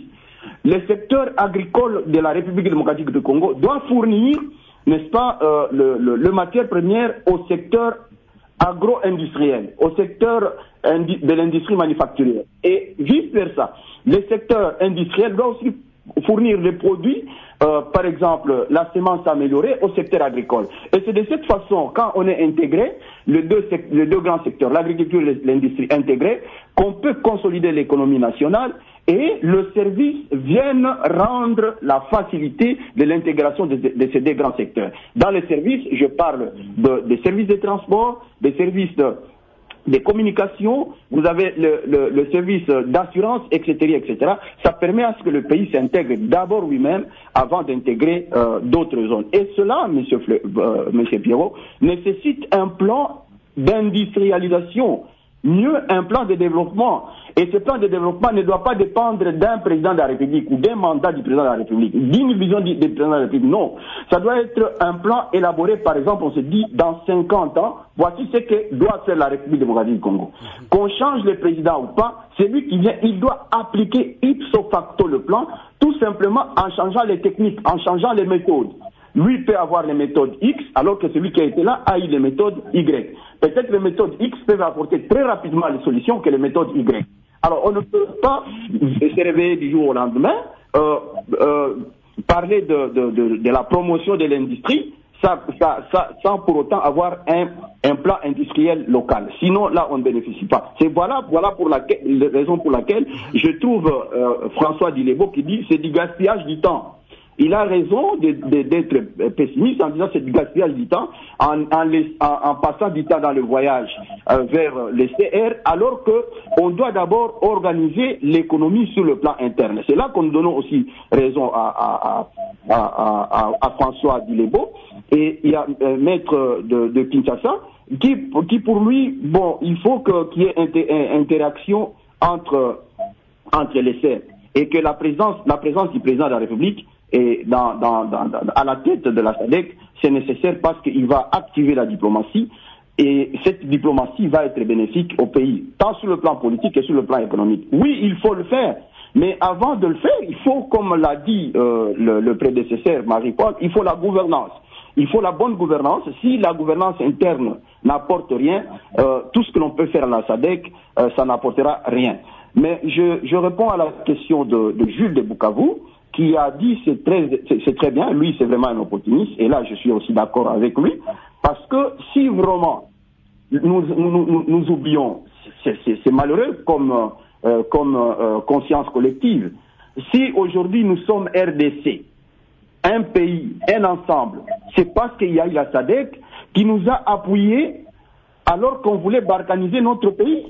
le secteur agricole de la République démocratique du Congo doit fournir, n'est-ce pas, euh, le, le, le matière première au secteur agro-industriel, au secteur de l'industrie manufacturière. Et vice-versa, le secteur industriel doit aussi fournir les produits, euh, par exemple la semence améliorée au secteur agricole. Et c'est de cette façon, quand on est intégré, les deux, les deux grands secteurs, l'agriculture et l'industrie intégrés, qu'on peut consolider l'économie nationale et le service vienne rendre la facilité de l'intégration de, de, de ces deux grands secteurs. Dans les services, je parle de, des services de transport, des services de des communications, vous avez le, le, le service d'assurance, et cetera, et cetera. Ça permet à ce que le pays s'intègre d'abord lui-même avant d'intégrer euh, d'autres zones. Et cela, monsieur, Fle euh, monsieur Pierrot, nécessite un plan d'industrialisation, mieux un plan de développement. Et ce plan de développement ne doit pas dépendre d'un président de la République ou d'un mandat du président de la République, d'une vision du, du président de la République. Non. Ça doit être un plan élaboré, par exemple, on se dit, dans cinquante ans, voici ce que doit faire la République démocratique du Congo. Qu'on change le président ou pas, c'est lui qui vient, il doit appliquer ipso facto le plan, tout simplement en changeant les techniques, en changeant les méthodes. Lui peut avoir les méthodes X, alors que celui qui a été là a eu les méthodes Y. Peut-être les méthodes X peuvent apporter très rapidement les solutions que les méthodes Y. Alors, on ne peut pas se réveiller du jour au lendemain, euh, euh, parler de, de, de, de la promotion de l'industrie, ça, ça, ça, sans pour autant avoir un, un plan industriel local. Sinon, là, on ne bénéficie pas. C'est voilà, voilà pour laquelle, la raison pour laquelle je trouve euh, François Dilebo qui dit c'est du gaspillage du temps. Il a raison d'être pessimiste en disant c'est du gaspillage du temps, en, en, les, en, en passant du temps dans le voyage euh, vers les C R, alors qu'on doit d'abord organiser l'économie sur le plan interne. C'est là que nous donnons aussi raison à, à, à, à, à, à François Dilebo. Et il y a un maître de, de Kinshasa qui, qui pour lui, bon, il faut qu'il y ait inter, interaction entre, entre les C R et que la présence, la présence du président de la République et dans, dans, dans, à la tête de la SADC, c'est nécessaire parce qu'il va activer la diplomatie et cette diplomatie va être bénéfique au pays, tant sur le plan politique que sur le plan économique. Oui, il faut le faire, mais avant de le faire, il faut, comme l'a dit euh, le, le prédécesseur Marie-Paul, il faut la gouvernance. Il faut la bonne gouvernance. Si la gouvernance interne n'apporte rien, euh, tout ce que l'on peut faire à la SADC, euh, ça n'apportera rien. Mais je, je réponds à la question de, de Jules de Bukavu, qui a dit c'est très, c'est très bien, lui c'est vraiment un opportuniste, et là je suis aussi d'accord avec lui, parce que si vraiment nous, nous, nous, nous oublions, c'est malheureux comme, euh, comme euh, conscience collective, si aujourd'hui nous sommes R D C, un pays, un ensemble, c'est parce qu'il y a eu la SADC qui nous a appuyés alors qu'on voulait balkaniser notre pays,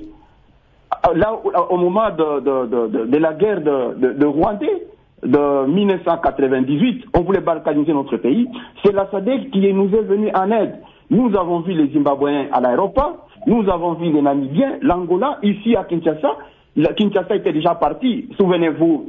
là au moment de, de, de, de la guerre de, de, de Rwandais, de mille neuf cent quatre-vingt-dix-huit, on voulait balkaniser notre pays. C'est la SADC qui nous est venue en aide. Nous avons vu les Zimbabwéens à l'aéroport, nous avons vu les Namibiens, l'Angola, ici à Kinshasa. La Kinshasa était déjà parti. Souvenez-vous,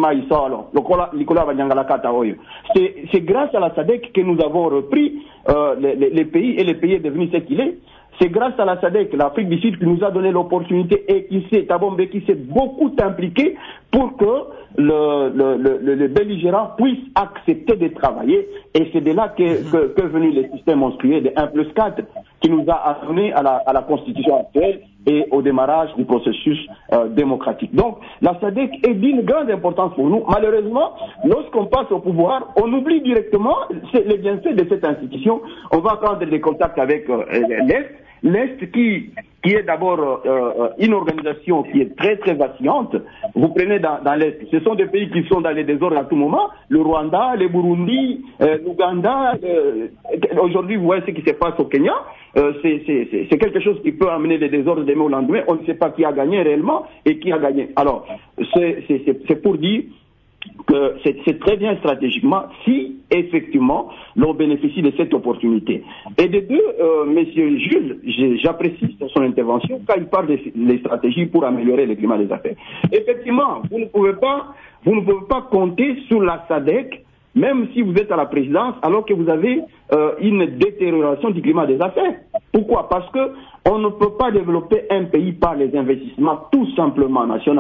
c'est grâce à la SADC que nous avons repris euh, les, les, les pays et le pays est devenu ce qu'il est. C'est grâce à la SADC, l'Afrique du Sud, qui nous a donné l'opportunité et qui s'est, Tabombe, qui s'est beaucoup impliqué pour que le, le, le, le belligérant puisse accepter de travailler. Et c'est de là que, que, que venu le système monstrueux de un plus quatre qui nous a amené à la, à la constitution actuelle et au démarrage du processus euh, démocratique. Donc, la SADC est d'une grande importance pour nous. Malheureusement, lorsqu'on passe au pouvoir, on oublie directement les bienfaits de cette institution. On va prendre des contacts avec euh, l'Est. L'Est qui, qui est d'abord euh, une organisation qui est très très vacillante. Vous prenez dans, dans l'Est, ce sont des pays qui sont dans les désordres à tout moment. Le Rwanda, le Burundi, euh, l'Ouganda. Euh, Aujourd'hui, vous voyez ce qui se passe au Kenya. Euh, c'est quelque chose qui peut amener des désordres demain au lendemain. On ne sait pas qui a gagné réellement et qui a gagné. Alors, c'est pour dire que c'est très bien stratégiquement si effectivement l'on bénéficie de cette opportunité. Et de deux, euh, Monsieur Jules, j'apprécie son intervention quand il parle des, des stratégies pour améliorer le climat des affaires. Effectivement, vous ne pouvez pas, vous ne pouvez pas compter sur la SADC, même si vous êtes à la présidence, alors que vous avez euh, une détérioration du climat des affaires. Pourquoi? Parce que on ne peut pas développer un pays par les investissements tout simplement nationaux.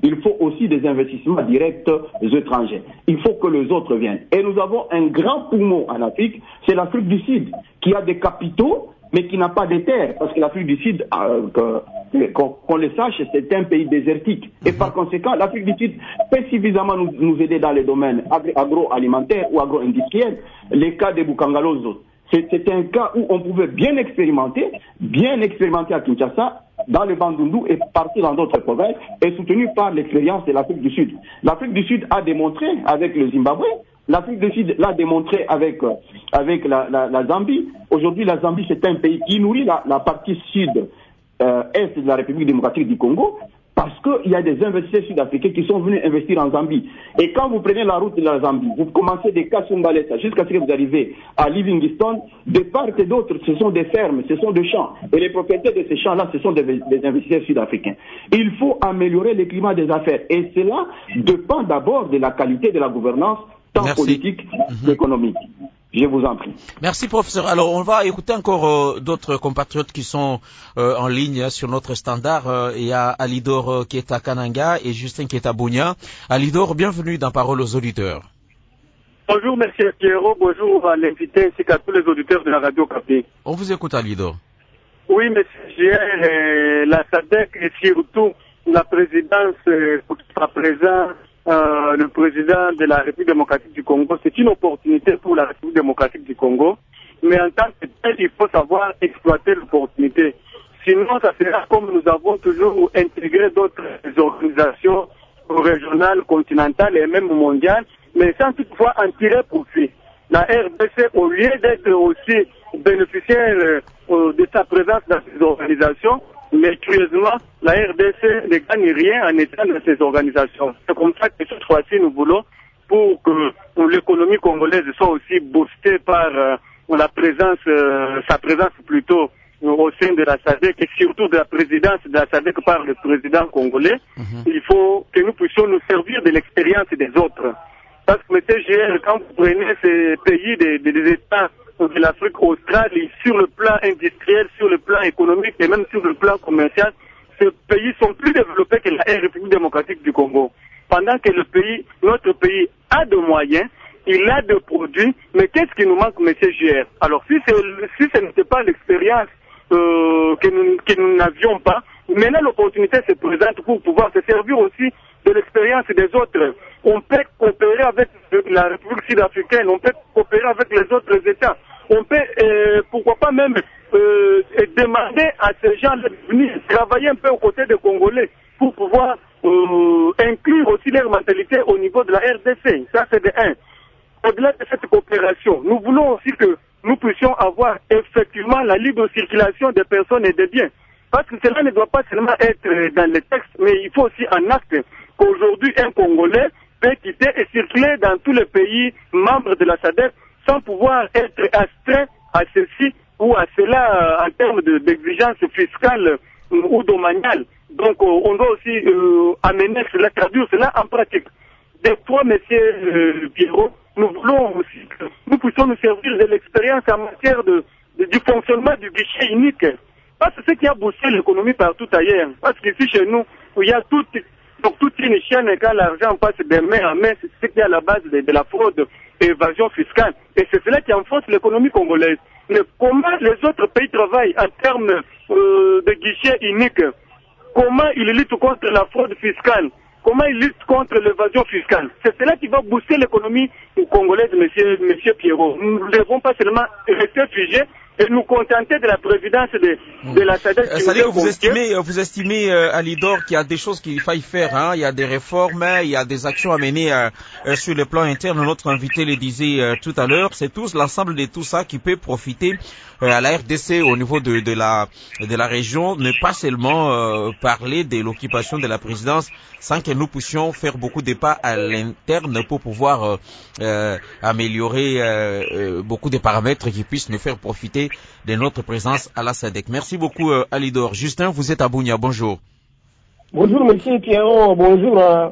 il faut aussi des investissements directs étrangers. Il faut que les autres viennent. Et nous avons un grand poumon en Afrique, c'est l'Afrique du Sud, qui a des capitaux, mais qui n'a pas de terres. Parce que l'Afrique du Sud, euh, que, qu'on, qu'on le sache, c'est un pays désertique. Et par conséquent, l'Afrique du Sud peut suffisamment nous, nous aider dans les domaines agroalimentaires ou agro-industriels. Les cas de Bukangalozo, c'était un cas où on pouvait bien expérimenter, bien expérimenter à Kinshasa, dans le Bandundu et partout dans d'autres provinces, et soutenu par l'expérience de l'Afrique du Sud. L'Afrique du Sud a démontré avec le Zimbabwe, l'Afrique du Sud l'a démontré avec, avec la, la, la Zambie. Aujourd'hui, la Zambie, c'est un pays qui nourrit la, la partie sud-est euh, de la République démocratique du Congo, parce qu'il y a des investisseurs sud-africains qui sont venus investir en Zambie. Et quand vous prenez la route de la Zambie, vous commencez de Kasumbalesa jusqu'à ce que vous arrivez à Livingstone, de part et d'autre, ce sont des fermes, ce sont des champs. Et les propriétaires de ces champs-là, ce sont des, des investisseurs sud-africains. Il faut améliorer le climat des affaires. Et cela dépend d'abord de la qualité de la gouvernance, tant Merci. politique qu'économique. Mm-hmm. Je vous en prie. Merci, professeur. Alors, on va écouter encore euh, d'autres compatriotes qui sont euh, en ligne hein, sur notre standard. Euh, il y a Alidor euh, qui est à Kananga et Justin qui est à Bunia. Alidor, bienvenue dans Parole aux auditeurs. Bonjour, monsieur Pierrot. Bonjour à l'invité ainsi qu'à tous les auditeurs de la radio Okapi. On vous écoute, Alidor. Oui, monsieur G R, euh, la S A D C et surtout la présidence euh, pour qu'il soit présent. Euh, le président de la République démocratique du Congo, c'est une opportunité pour la République démocratique du Congo, mais en tant que tel, il faut savoir exploiter l'opportunité. Sinon, ça sera comme nous avons toujours intégré d'autres organisations régionales, continentales et même mondiales, mais sans toutefois en tirer profit. La R D C, au lieu d'être aussi bénéficiaire euh, de sa présence dans ces organisations, mais curieusement, la R D C ne gagne rien en étant dans ces organisations. C'est comme ça que cette fois-ci, nous voulons, pour que l'économie congolaise soit aussi boostée par euh, la présence, euh, sa présence plutôt euh, au sein de la S A D C et surtout de la présidence de la S A D C par le président congolais, mm-hmm. il faut que nous puissions nous servir de l'expérience des autres. Parce que, M. G R, quand vous prenez ces pays des, des, des États de l'Afrique australe, sur le plan industriel, sur le plan économique et même sur le plan commercial, ces pays sont plus développés que la République démocratique du Congo. Pendant que le pays, notre pays a de moyens, il a de produits, mais qu'est-ce qui nous manque, M. G R? Alors, si, si ce n'était pas l'expérience euh, que nous, que nous n'avions pas, maintenant l'opportunité se présente pour pouvoir se servir aussi de l'expérience des autres. On peut coopérer avec la République sud-africaine, on peut coopérer avec les autres États. On peut, euh, pourquoi pas même, euh, demander à ces gens de venir travailler un peu aux côtés des Congolais pour pouvoir euh, inclure aussi leur mentalité au niveau de la R D C. Ça, c'est de un. Au-delà de cette coopération, nous voulons aussi que nous puissions avoir effectivement la libre circulation des personnes et des biens. Parce que cela ne doit pas seulement être dans les textes, mais il faut aussi en acte qu'aujourd'hui un Congolais peut quitter et circuler dans tous les pays membres de la S A D C sans pouvoir être astreint à ceci ou à cela en termes de, d'exigences fiscales ou domaniales. Donc on doit aussi euh, amener cela, traduire cela en pratique. Des fois, monsieur euh, Pierrot, nous voulons aussi que nous puissions nous servir de l'expérience en matière de, de, du fonctionnement du guichet unique. Parce que ce qui a boosté l'économie partout ailleurs. Parce qu'ici chez nous, où il y a toute, donc toute une chaîne et quand l'argent passe de main en main, c'est ce qui est à la base de, de la fraude et l'évasion fiscale. Et c'est cela qui enfonce l'économie congolaise. Mais comment les autres pays travaillent en termes euh, de guichet unique? Comment ils luttent contre la fraude fiscale? Comment ils luttent contre l'évasion fiscale? C'est cela qui va booster l'économie congolaise, monsieur, monsieur Pierrot. Nous ne devons pas seulement rester figés et nous contenter de la présidence de, de la S A D C. C'est-à-dire que vous estimez, vous estimez euh, Alidor, qu'il y a des choses qu'il faille faire, hein? Il y a des réformes, il y a des actions à mener euh, euh, sur le plan interne. Notre invité le disait euh, tout à l'heure, c'est tout l'ensemble de tout ça qui peut profiter euh, à la R D C au niveau de, de la de la région, ne pas seulement euh, parler de l'occupation de la présidence, sans que nous puissions faire beaucoup de pas à l'interne pour pouvoir euh, euh, améliorer euh, euh, beaucoup de paramètres qui puissent nous faire profiter de notre présence à la S A D C. Merci beaucoup, euh, Alidor. Justin, vous êtes à Bunia. Bonjour. Bonjour, monsieur Pierrot. Bonjour à,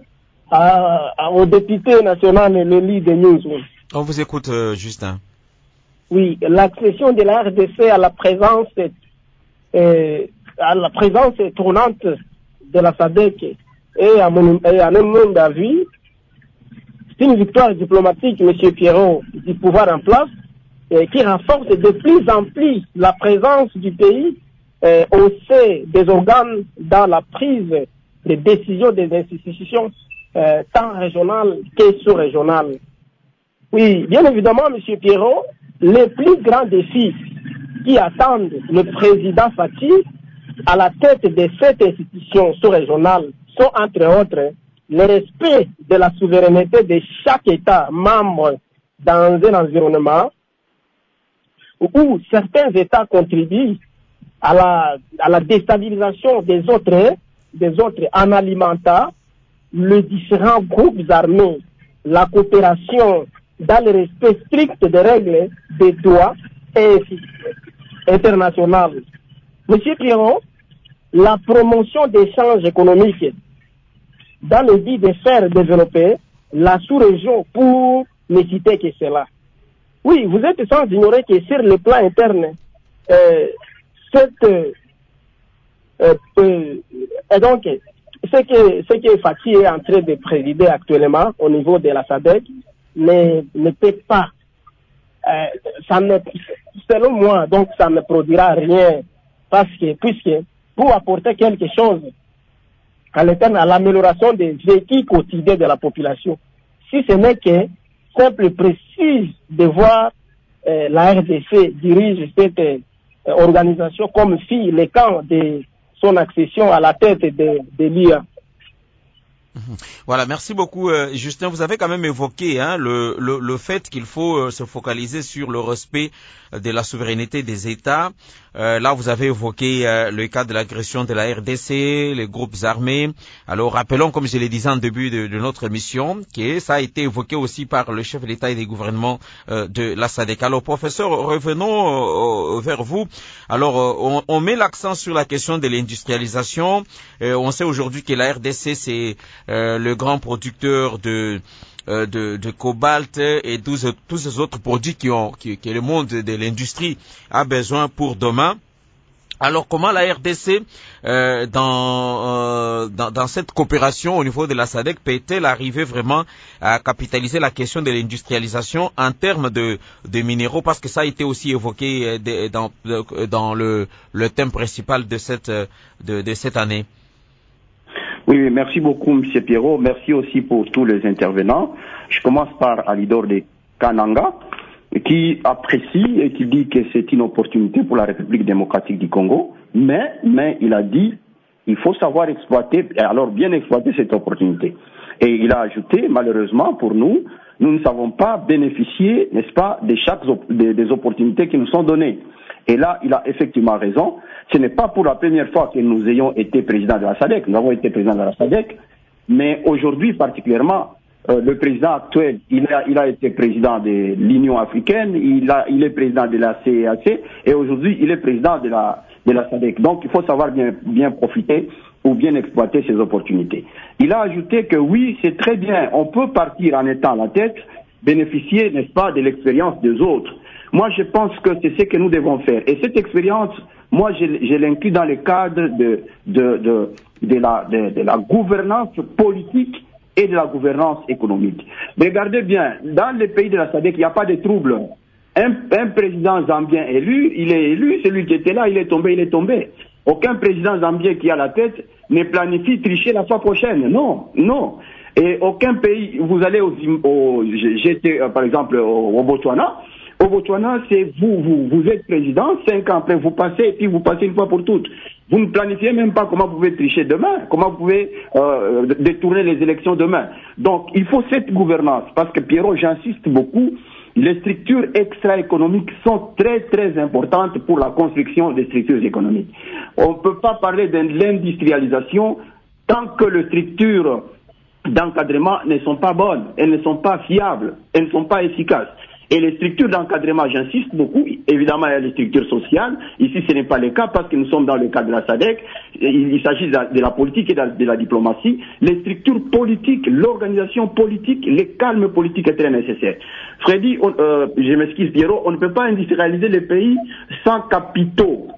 à, à, au député national Lely de News. On vous écoute, euh, Justin. Oui, l'accession de la R D C à la présence, euh, à la présence tournante de la S A D C et à mon, et à mon avis, c'est une victoire diplomatique, M. Pierrot, du pouvoir en place, et qui renforce de plus en plus la présence du pays euh, au sein des organes dans la prise de décisions des institutions euh, tant régionales que sous-régionales. Oui, bien évidemment, M. Pierrot, les plus grands défis qui attendent le président Fati à la tête de cette institution sous-régionale sont entre autres le respect de la souveraineté de chaque État membre dans un environnement où certains États contribuent à la, à la déstabilisation des autres, des autres en alimentant les différents groupes armés, la coopération dans le respect strict des règles des droits et internationaux. Monsieur Pierrot, la promotion d'échanges économiques dans le but de faire développer la sous-région pour ne citer que cela. Oui, vous êtes sans ignorer que sur le plan interne, euh, cette, euh, euh, et donc, ce que, ce que Fati est en train de présider actuellement au niveau de la S A D C ne, ne peut pas, euh, ça ne, selon moi, donc ça ne produira rien parce que, puisque pour apporter quelque chose à l'interne, à l'amélioration des vécus quotidiens de la population, si ce n'est que simple précise de voir euh, la R D C dirige cette euh, organisation comme si le camp de son accession à la tête de, de l'I A. Voilà, merci beaucoup euh, Justin. Vous avez quand même évoqué hein, le, le, le fait qu'il faut euh, se focaliser sur le respect de la souveraineté des États. Euh, là, vous avez évoqué euh, le cas de l'agression de la R D C, les groupes armés. Alors, rappelons, comme je l'ai dit en début de, de notre émission, que ça a été évoqué aussi par le chef de l'État et des gouvernements euh, de la S A D C. Alors, professeur, revenons euh, vers vous. Alors, euh, on, on met l'accent sur la question de l'industrialisation. Euh, on sait aujourd'hui que la R D C, c'est euh, le grand producteur de De, de cobalt et tous, tous ces autres produits qui ont, qui, que le monde de l'industrie a besoin pour demain. Alors, comment la R D C, euh, dans, euh, dans, dans cette coopération au niveau de la S A D C, peut-elle arriver vraiment à capitaliser la question de l'industrialisation en termes de, de minéraux, parce que ça a été aussi évoqué de, dans, de, dans le, le thème principal de cette, de, de cette année. Oui, merci beaucoup, M. Pierrot. Merci aussi pour tous les intervenants. Je commence par Alidor de Kananga, qui apprécie et qui dit que c'est une opportunité pour la République démocratique du Congo. Mais, mais il a dit, il faut savoir exploiter, et alors bien exploiter cette opportunité. Et il a ajouté, malheureusement pour nous, nous ne savons pas bénéficier, n'est-ce pas, de chaque, des, des opportunités qui nous sont données. Et là, il a effectivement raison. Ce n'est pas pour la première fois que nous ayons été présidents de la S A D C. Nous avons été présidents de la S A D C. Mais aujourd'hui, particulièrement, euh, le président actuel, il a, il a été président de l'Union africaine, il, a, il est président de la C E A C, et aujourd'hui, il est président de la, de la S A D C. Donc, il faut savoir bien, bien profiter ou bien exploiter ces opportunités. Il a ajouté que oui, c'est très bien, on peut partir en étant à la tête, bénéficier, n'est-ce pas, de l'expérience des autres. Moi, je pense que c'est ce que nous devons faire. Et cette expérience, moi, je, je l'inclus dans le cadre de, de, de, de, la, de, de la gouvernance politique et de la gouvernance économique. Regardez bien, dans les pays de la S A D C, il n'y a pas de trouble. Un, un président zambien élu, il est élu, celui qui était là, il est tombé, il est tombé. Aucun président zambien qui a la tête ne planifie tricher la fois prochaine. Non, non. Et aucun pays, vous allez au, au j'étais par exemple au, au Botswana. Au Botswana, c'est vous, vous, vous êtes président, cinq ans après vous passez, et puis vous passez une fois pour toutes. Vous ne planifiez même pas comment vous pouvez tricher demain, comment vous pouvez euh, détourner les élections demain. Donc, il faut cette gouvernance, parce que Pierrot, j'insiste beaucoup, les structures extra-économiques sont très très importantes pour la construction des structures économiques. On ne peut pas parler de l'industrialisation tant que les structures d'encadrement ne sont pas bonnes, elles ne sont pas fiables, elles ne sont pas efficaces. Et les structures d'encadrement, j'insiste beaucoup, évidemment il y a les structures sociales, ici ce n'est pas le cas parce que nous sommes dans le cadre de la S A D C, il, il s'agit de, de la politique et de la, de la diplomatie, les structures politiques, l'organisation politique, le calme politique est très nécessaire. Freddy, on, euh, je m'excuse Pierrot, on ne peut pas industrialiser les pays sans capitaux.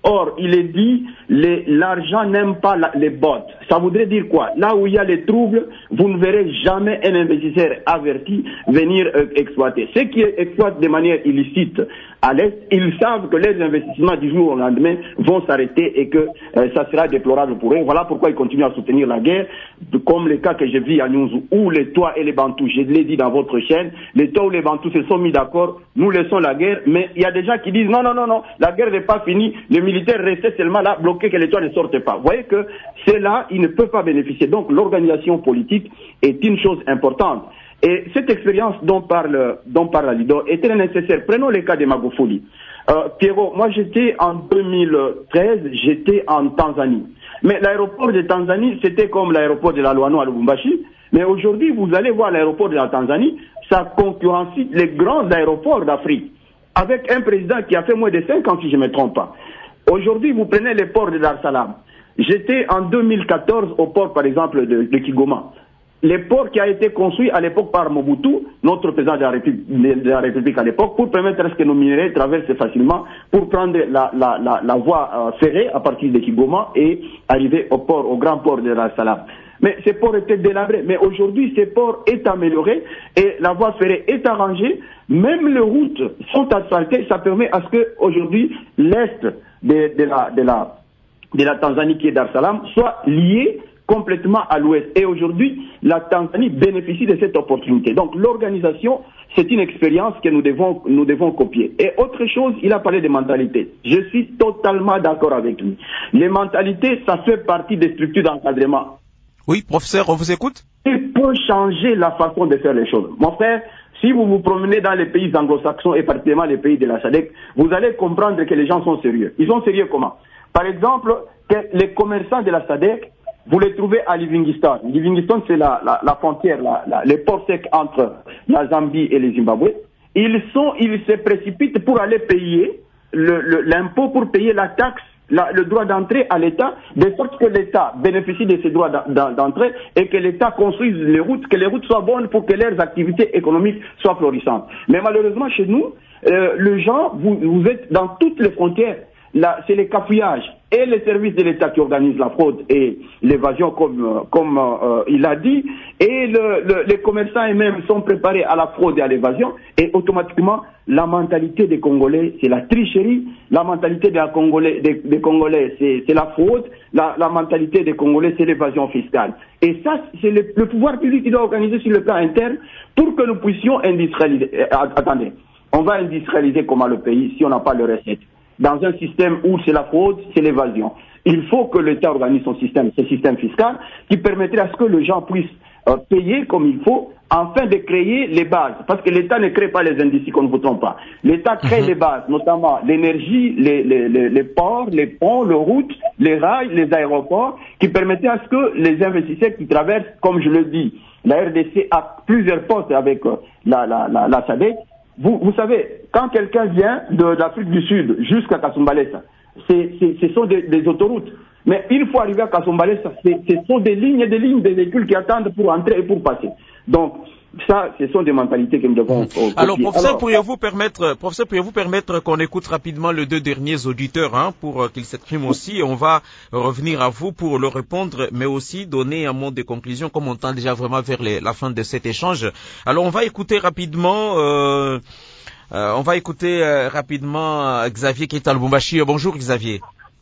Or, il est dit, les, l'argent n'aime pas la, les bottes. Ça voudrait dire quoi? Là où il y a les troubles, vous ne verrez jamais un investisseur averti venir euh, exploiter. Ceux qui exploitent de manière illicite à l'Est, ils savent que les investissements du jour au lendemain vont s'arrêter et que euh, ça sera déplorable pour eux. Voilà pourquoi ils continuent à soutenir la guerre, comme le cas que je vis à Nyunzu, où les Toits et les Bantous, je l'ai dit dans votre chaîne, les Toits ou les Bantous se sont mis d'accord, nous laissons la guerre, mais il y a des gens qui disent non, non, non, non, la guerre n'est pas finie, les militaires restaient seulement là, bloqués, que les Toits ne sortent pas. Vous voyez que c'est là, ils ne peuvent pas bénéficier. Donc l'organisation politique est une chose importante. Et cette expérience dont parle, dont parle Alido était nécessaire. Prenons le cas de Magufuli. Euh, Pierrot, moi j'étais en deux mille treize, j'étais en Tanzanie. Mais l'aéroport de Tanzanie, c'était comme l'aéroport de la Luano à Lubumbashi. Mais aujourd'hui, vous allez voir l'aéroport de la Tanzanie, ça concurrencie les grands aéroports d'Afrique. Avec un président qui a fait moins de cinq ans, si je ne me trompe pas. Aujourd'hui, vous prenez les ports de Dar es Salaam. J'étais en deux mille quatorze au port, par exemple, de, de Kigoma. Les ports qui a été construit à l'époque par Mobutu, notre président de la République, de la République à l'époque, pour permettre à ce que nos minéraux traversent facilement, pour prendre la, la, la, la voie euh, ferrée à partir de Kigoma et arriver au port, au grand port de Dar es Salaam. Mais ces ports étaient délabrés. Mais aujourd'hui, ces ports est amélioré et la voie ferrée est arrangée. Même les routes sont asphaltées. Ça permet à ce que aujourd'hui l'est de, de la, de la, de la Tanzanie qui est Dar es Salaam soit lié complètement à l'ouest. Et aujourd'hui, la Tanzanie bénéficie de cette opportunité. Donc l'organisation, c'est une expérience que nous devons, nous devons copier. Et autre chose, il a parlé des mentalités. Je suis totalement d'accord avec lui. Les mentalités, ça fait partie des structures d'encadrement. Oui, professeur, on vous écoute. Il peut changer la façon de faire les choses. Mon frère, si vous vous promenez dans les pays anglo-saxons et particulièrement les pays de la SADC, vous allez comprendre que les gens sont sérieux. Ils sont sérieux comment? Par exemple, que les commerçants de la SADC, vous les trouvez à Livingstone. Livingstone, c'est la, la, la frontière, la, la, les ports secs entre la Zambie et le Zimbabwe. Ils sont, ils se précipitent pour aller payer le, le, l'impôt, pour payer la taxe, la, le droit d'entrée à l'État, de sorte que l'État bénéficie de ces droits d'entrée et que l'État construise les routes, que les routes soient bonnes pour que leurs activités économiques soient florissantes. Mais malheureusement, chez nous, euh, les gens, vous, vous êtes dans toutes les frontières. Là, c'est les cafouillages et les services de l'État qui organisent la fraude et l'évasion, comme, comme euh, il a dit, et le, le, les commerçants eux-mêmes sont préparés à la fraude et à l'évasion, et automatiquement, la mentalité des Congolais, c'est la tricherie, la mentalité des Congolais, des, des Congolais c'est, c'est la fraude, la, la mentalité des Congolais, c'est l'évasion fiscale. Et ça, c'est le, le pouvoir public qui doit organiser sur le plan interne pour que nous puissions industrialiser. Euh, attendez, on va industrialiser comment le pays si on n'a pas le recette? Dans un système où c'est la fraude, c'est l'évasion. Il faut que l'État organise son système, ce système fiscal, qui permettrait à ce que les gens puissent euh, payer comme il faut, afin de créer les bases. Parce que l'État ne crée pas les indices, qu'on ne vous trompe pas. L'État crée mm-hmm. les bases, notamment l'énergie, les, les, les, les ports, les ponts, les routes, les rails, les aéroports, qui permettaient à ce que les investisseurs qui traversent, comme je le dis, la R D C a plusieurs postes avec euh, la, la, la, la SADC. Vous, vous savez, quand quelqu'un vient de l'Afrique du Sud jusqu'à Kasumbalesa, c'est, c'est, ce sont des, des autoroutes. Mais une fois arrivé à Kasumbalesa, ce sont des lignes et des lignes de véhicules qui attendent pour entrer et pour passer. Donc, ça, ce sont des mentalités que nous devons copier. Alors, professeur, Alors, pourriez-vous permettre, professeur, pourriez-vous permettre qu'on écoute rapidement les deux derniers auditeurs, hein, pour euh, qu'ils s'expriment aussi, et on va revenir à vous pour leur répondre, mais aussi donner un mot de conclusion, comme on tend déjà vraiment vers les, la fin de cet échange. Alors, on va écouter rapidement, euh, euh, on va écouter euh, rapidement euh, Xavier qui est à Lubumbashi. Bonjour, Xavier.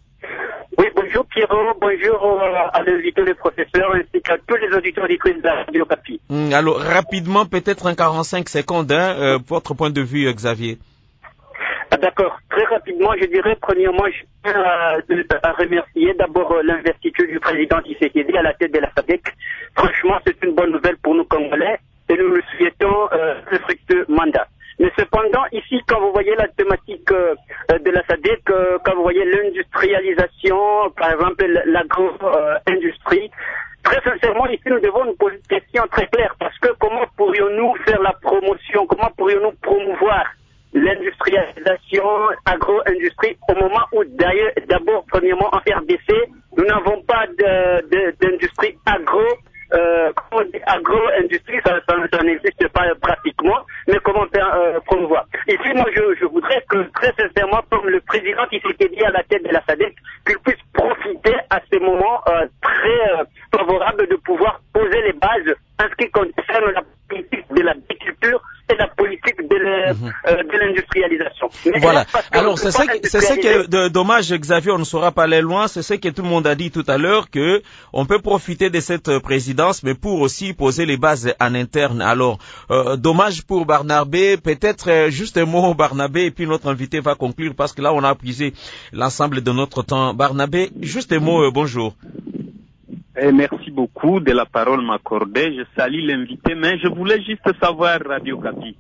Bonjour Pierrot, bonjour à l'invité le professeur ainsi qu'à tous les auditeurs auditrices de la Radio Okapi. Mmh, alors rapidement, peut-être en quarante-cinq secondes, hein, euh, votre point de vue, Xavier. Ah, d'accord, très rapidement, je dirais premièrement, je tiens à, à remercier d'abord l'investiture du président Tshisekedi à la tête de la SADC. Franchement, c'est une bonne nouvelle pour nous Congolais et nous lui souhaitons euh, un fructueux mandat. Mais cependant, ici, quand vous voyez la thématique euh, de la SADC, euh, quand vous voyez l'industrialisation, par exemple l'agro-industrie, euh, très sincèrement, ici, nous devons nous poser une question très claire, parce que comment pourrions-nous faire la promotion, comment pourrions-nous promouvoir l'industrialisation, agro-industrie, au moment où, d'ailleurs, d'abord, premièrement, en R D C, nous n'avons pas de, de, d'industrie agro euh, comment on dit, agro-industrie, ça, ça, ça n'existe pas pratiquement, mais comment euh, promouvoir. Ici, moi, je, je voudrais que, très sincèrement, comme le président qui s'était dit à la tête de la SADC, qu'il puisse profiter à ces moments euh, très euh, favorables de pouvoir poser les bases en ce qui concerne la politique de l'agriculture et la politique de l'industrialisation. Mmh. Euh, voilà. Alors, c'est ça, c'est ce qui est de, dommage, Xavier, on ne saura pas aller loin. C'est ce que tout le monde a dit tout à l'heure, que on peut profiter de cette présidence, mais pour aussi poser les bases en interne. Alors, euh, dommage pour Barnabé. Peut-être euh, juste un mot, Barnabé, et puis notre invité va conclure, parce que là, on a épuisé l'ensemble de notre temps. Barnabé, juste un mot, euh, bonjour. Et merci beaucoup de la parole m'accordée. Je salue l'invité, mais je voulais juste savoir, Radio Kapi.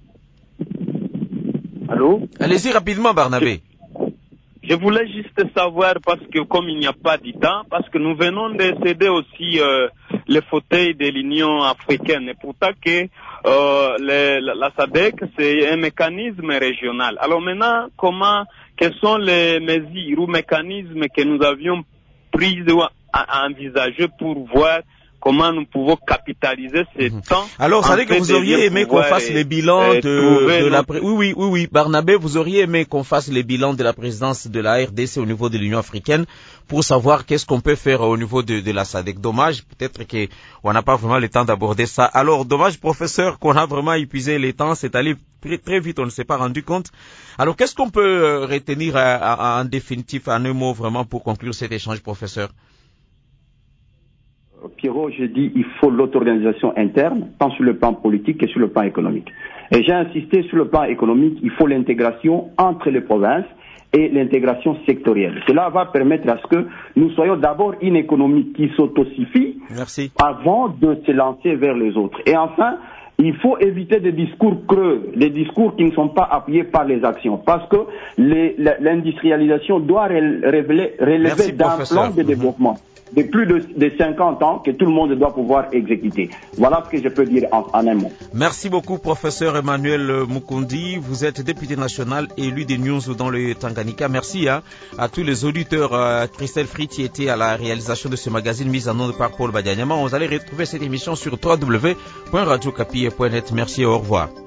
Allô? Allez-y rapidement, Barnabé. Je, je voulais juste savoir, parce que comme il n'y a pas de temps, parce que nous venons de céder aussi euh, le fauteuil de l'Union africaine. Et pourtant que euh, le, la, la SADC, c'est un mécanisme régional. Alors maintenant, comment, quels sont les mesures ou mécanismes que nous avions pris à envisager pour voir comment nous pouvons capitaliser ces mmh. temps. Alors, ça veut dire que vous auriez aimé qu'on fasse les bilans de, de la pré... oui, oui, oui, oui, Barnabé, vous auriez aimé qu'on fasse les bilans de la présidence de la R D C au niveau de l'Union africaine pour savoir qu'est-ce qu'on peut faire au niveau de, de la SADC. Dommage, peut-être qu'on n'a pas vraiment le temps d'aborder ça. Alors, dommage, professeur, qu'on a vraiment épuisé les temps, c'est allé très, très vite, on ne s'est pas rendu compte. Alors, qu'est-ce qu'on peut retenir en définitif, en un mot vraiment, pour conclure cet échange, professeur? Pierrot, je dis il faut l'auto-organisation interne, tant sur le plan politique que sur le plan économique. Et j'ai insisté sur le plan économique, il faut l'intégration entre les provinces et l'intégration sectorielle. Cela va permettre à ce que nous soyons d'abord une économie qui s'autosuffit avant de se lancer vers les autres. Et enfin, il faut éviter des discours creux, des discours qui ne sont pas appuyés par les actions, parce que l'industrialisation doit relever, relever d'un plan de développement. Mmh. de plus de, de cinquante ans que tout le monde doit pouvoir exécuter. Voilà ce que je peux dire en, en un mot. Merci beaucoup, professeur Emmanuel Mukundi. Vous êtes député national élu des News dans le Tanganyika. Merci hein, à tous les auditeurs. Euh, Christelle Fritz était à la réalisation de ce magazine mis en onde par Paul Badianyama. Vous allez retrouver cette émission sur w w w point radio kapi point net. Merci et au revoir.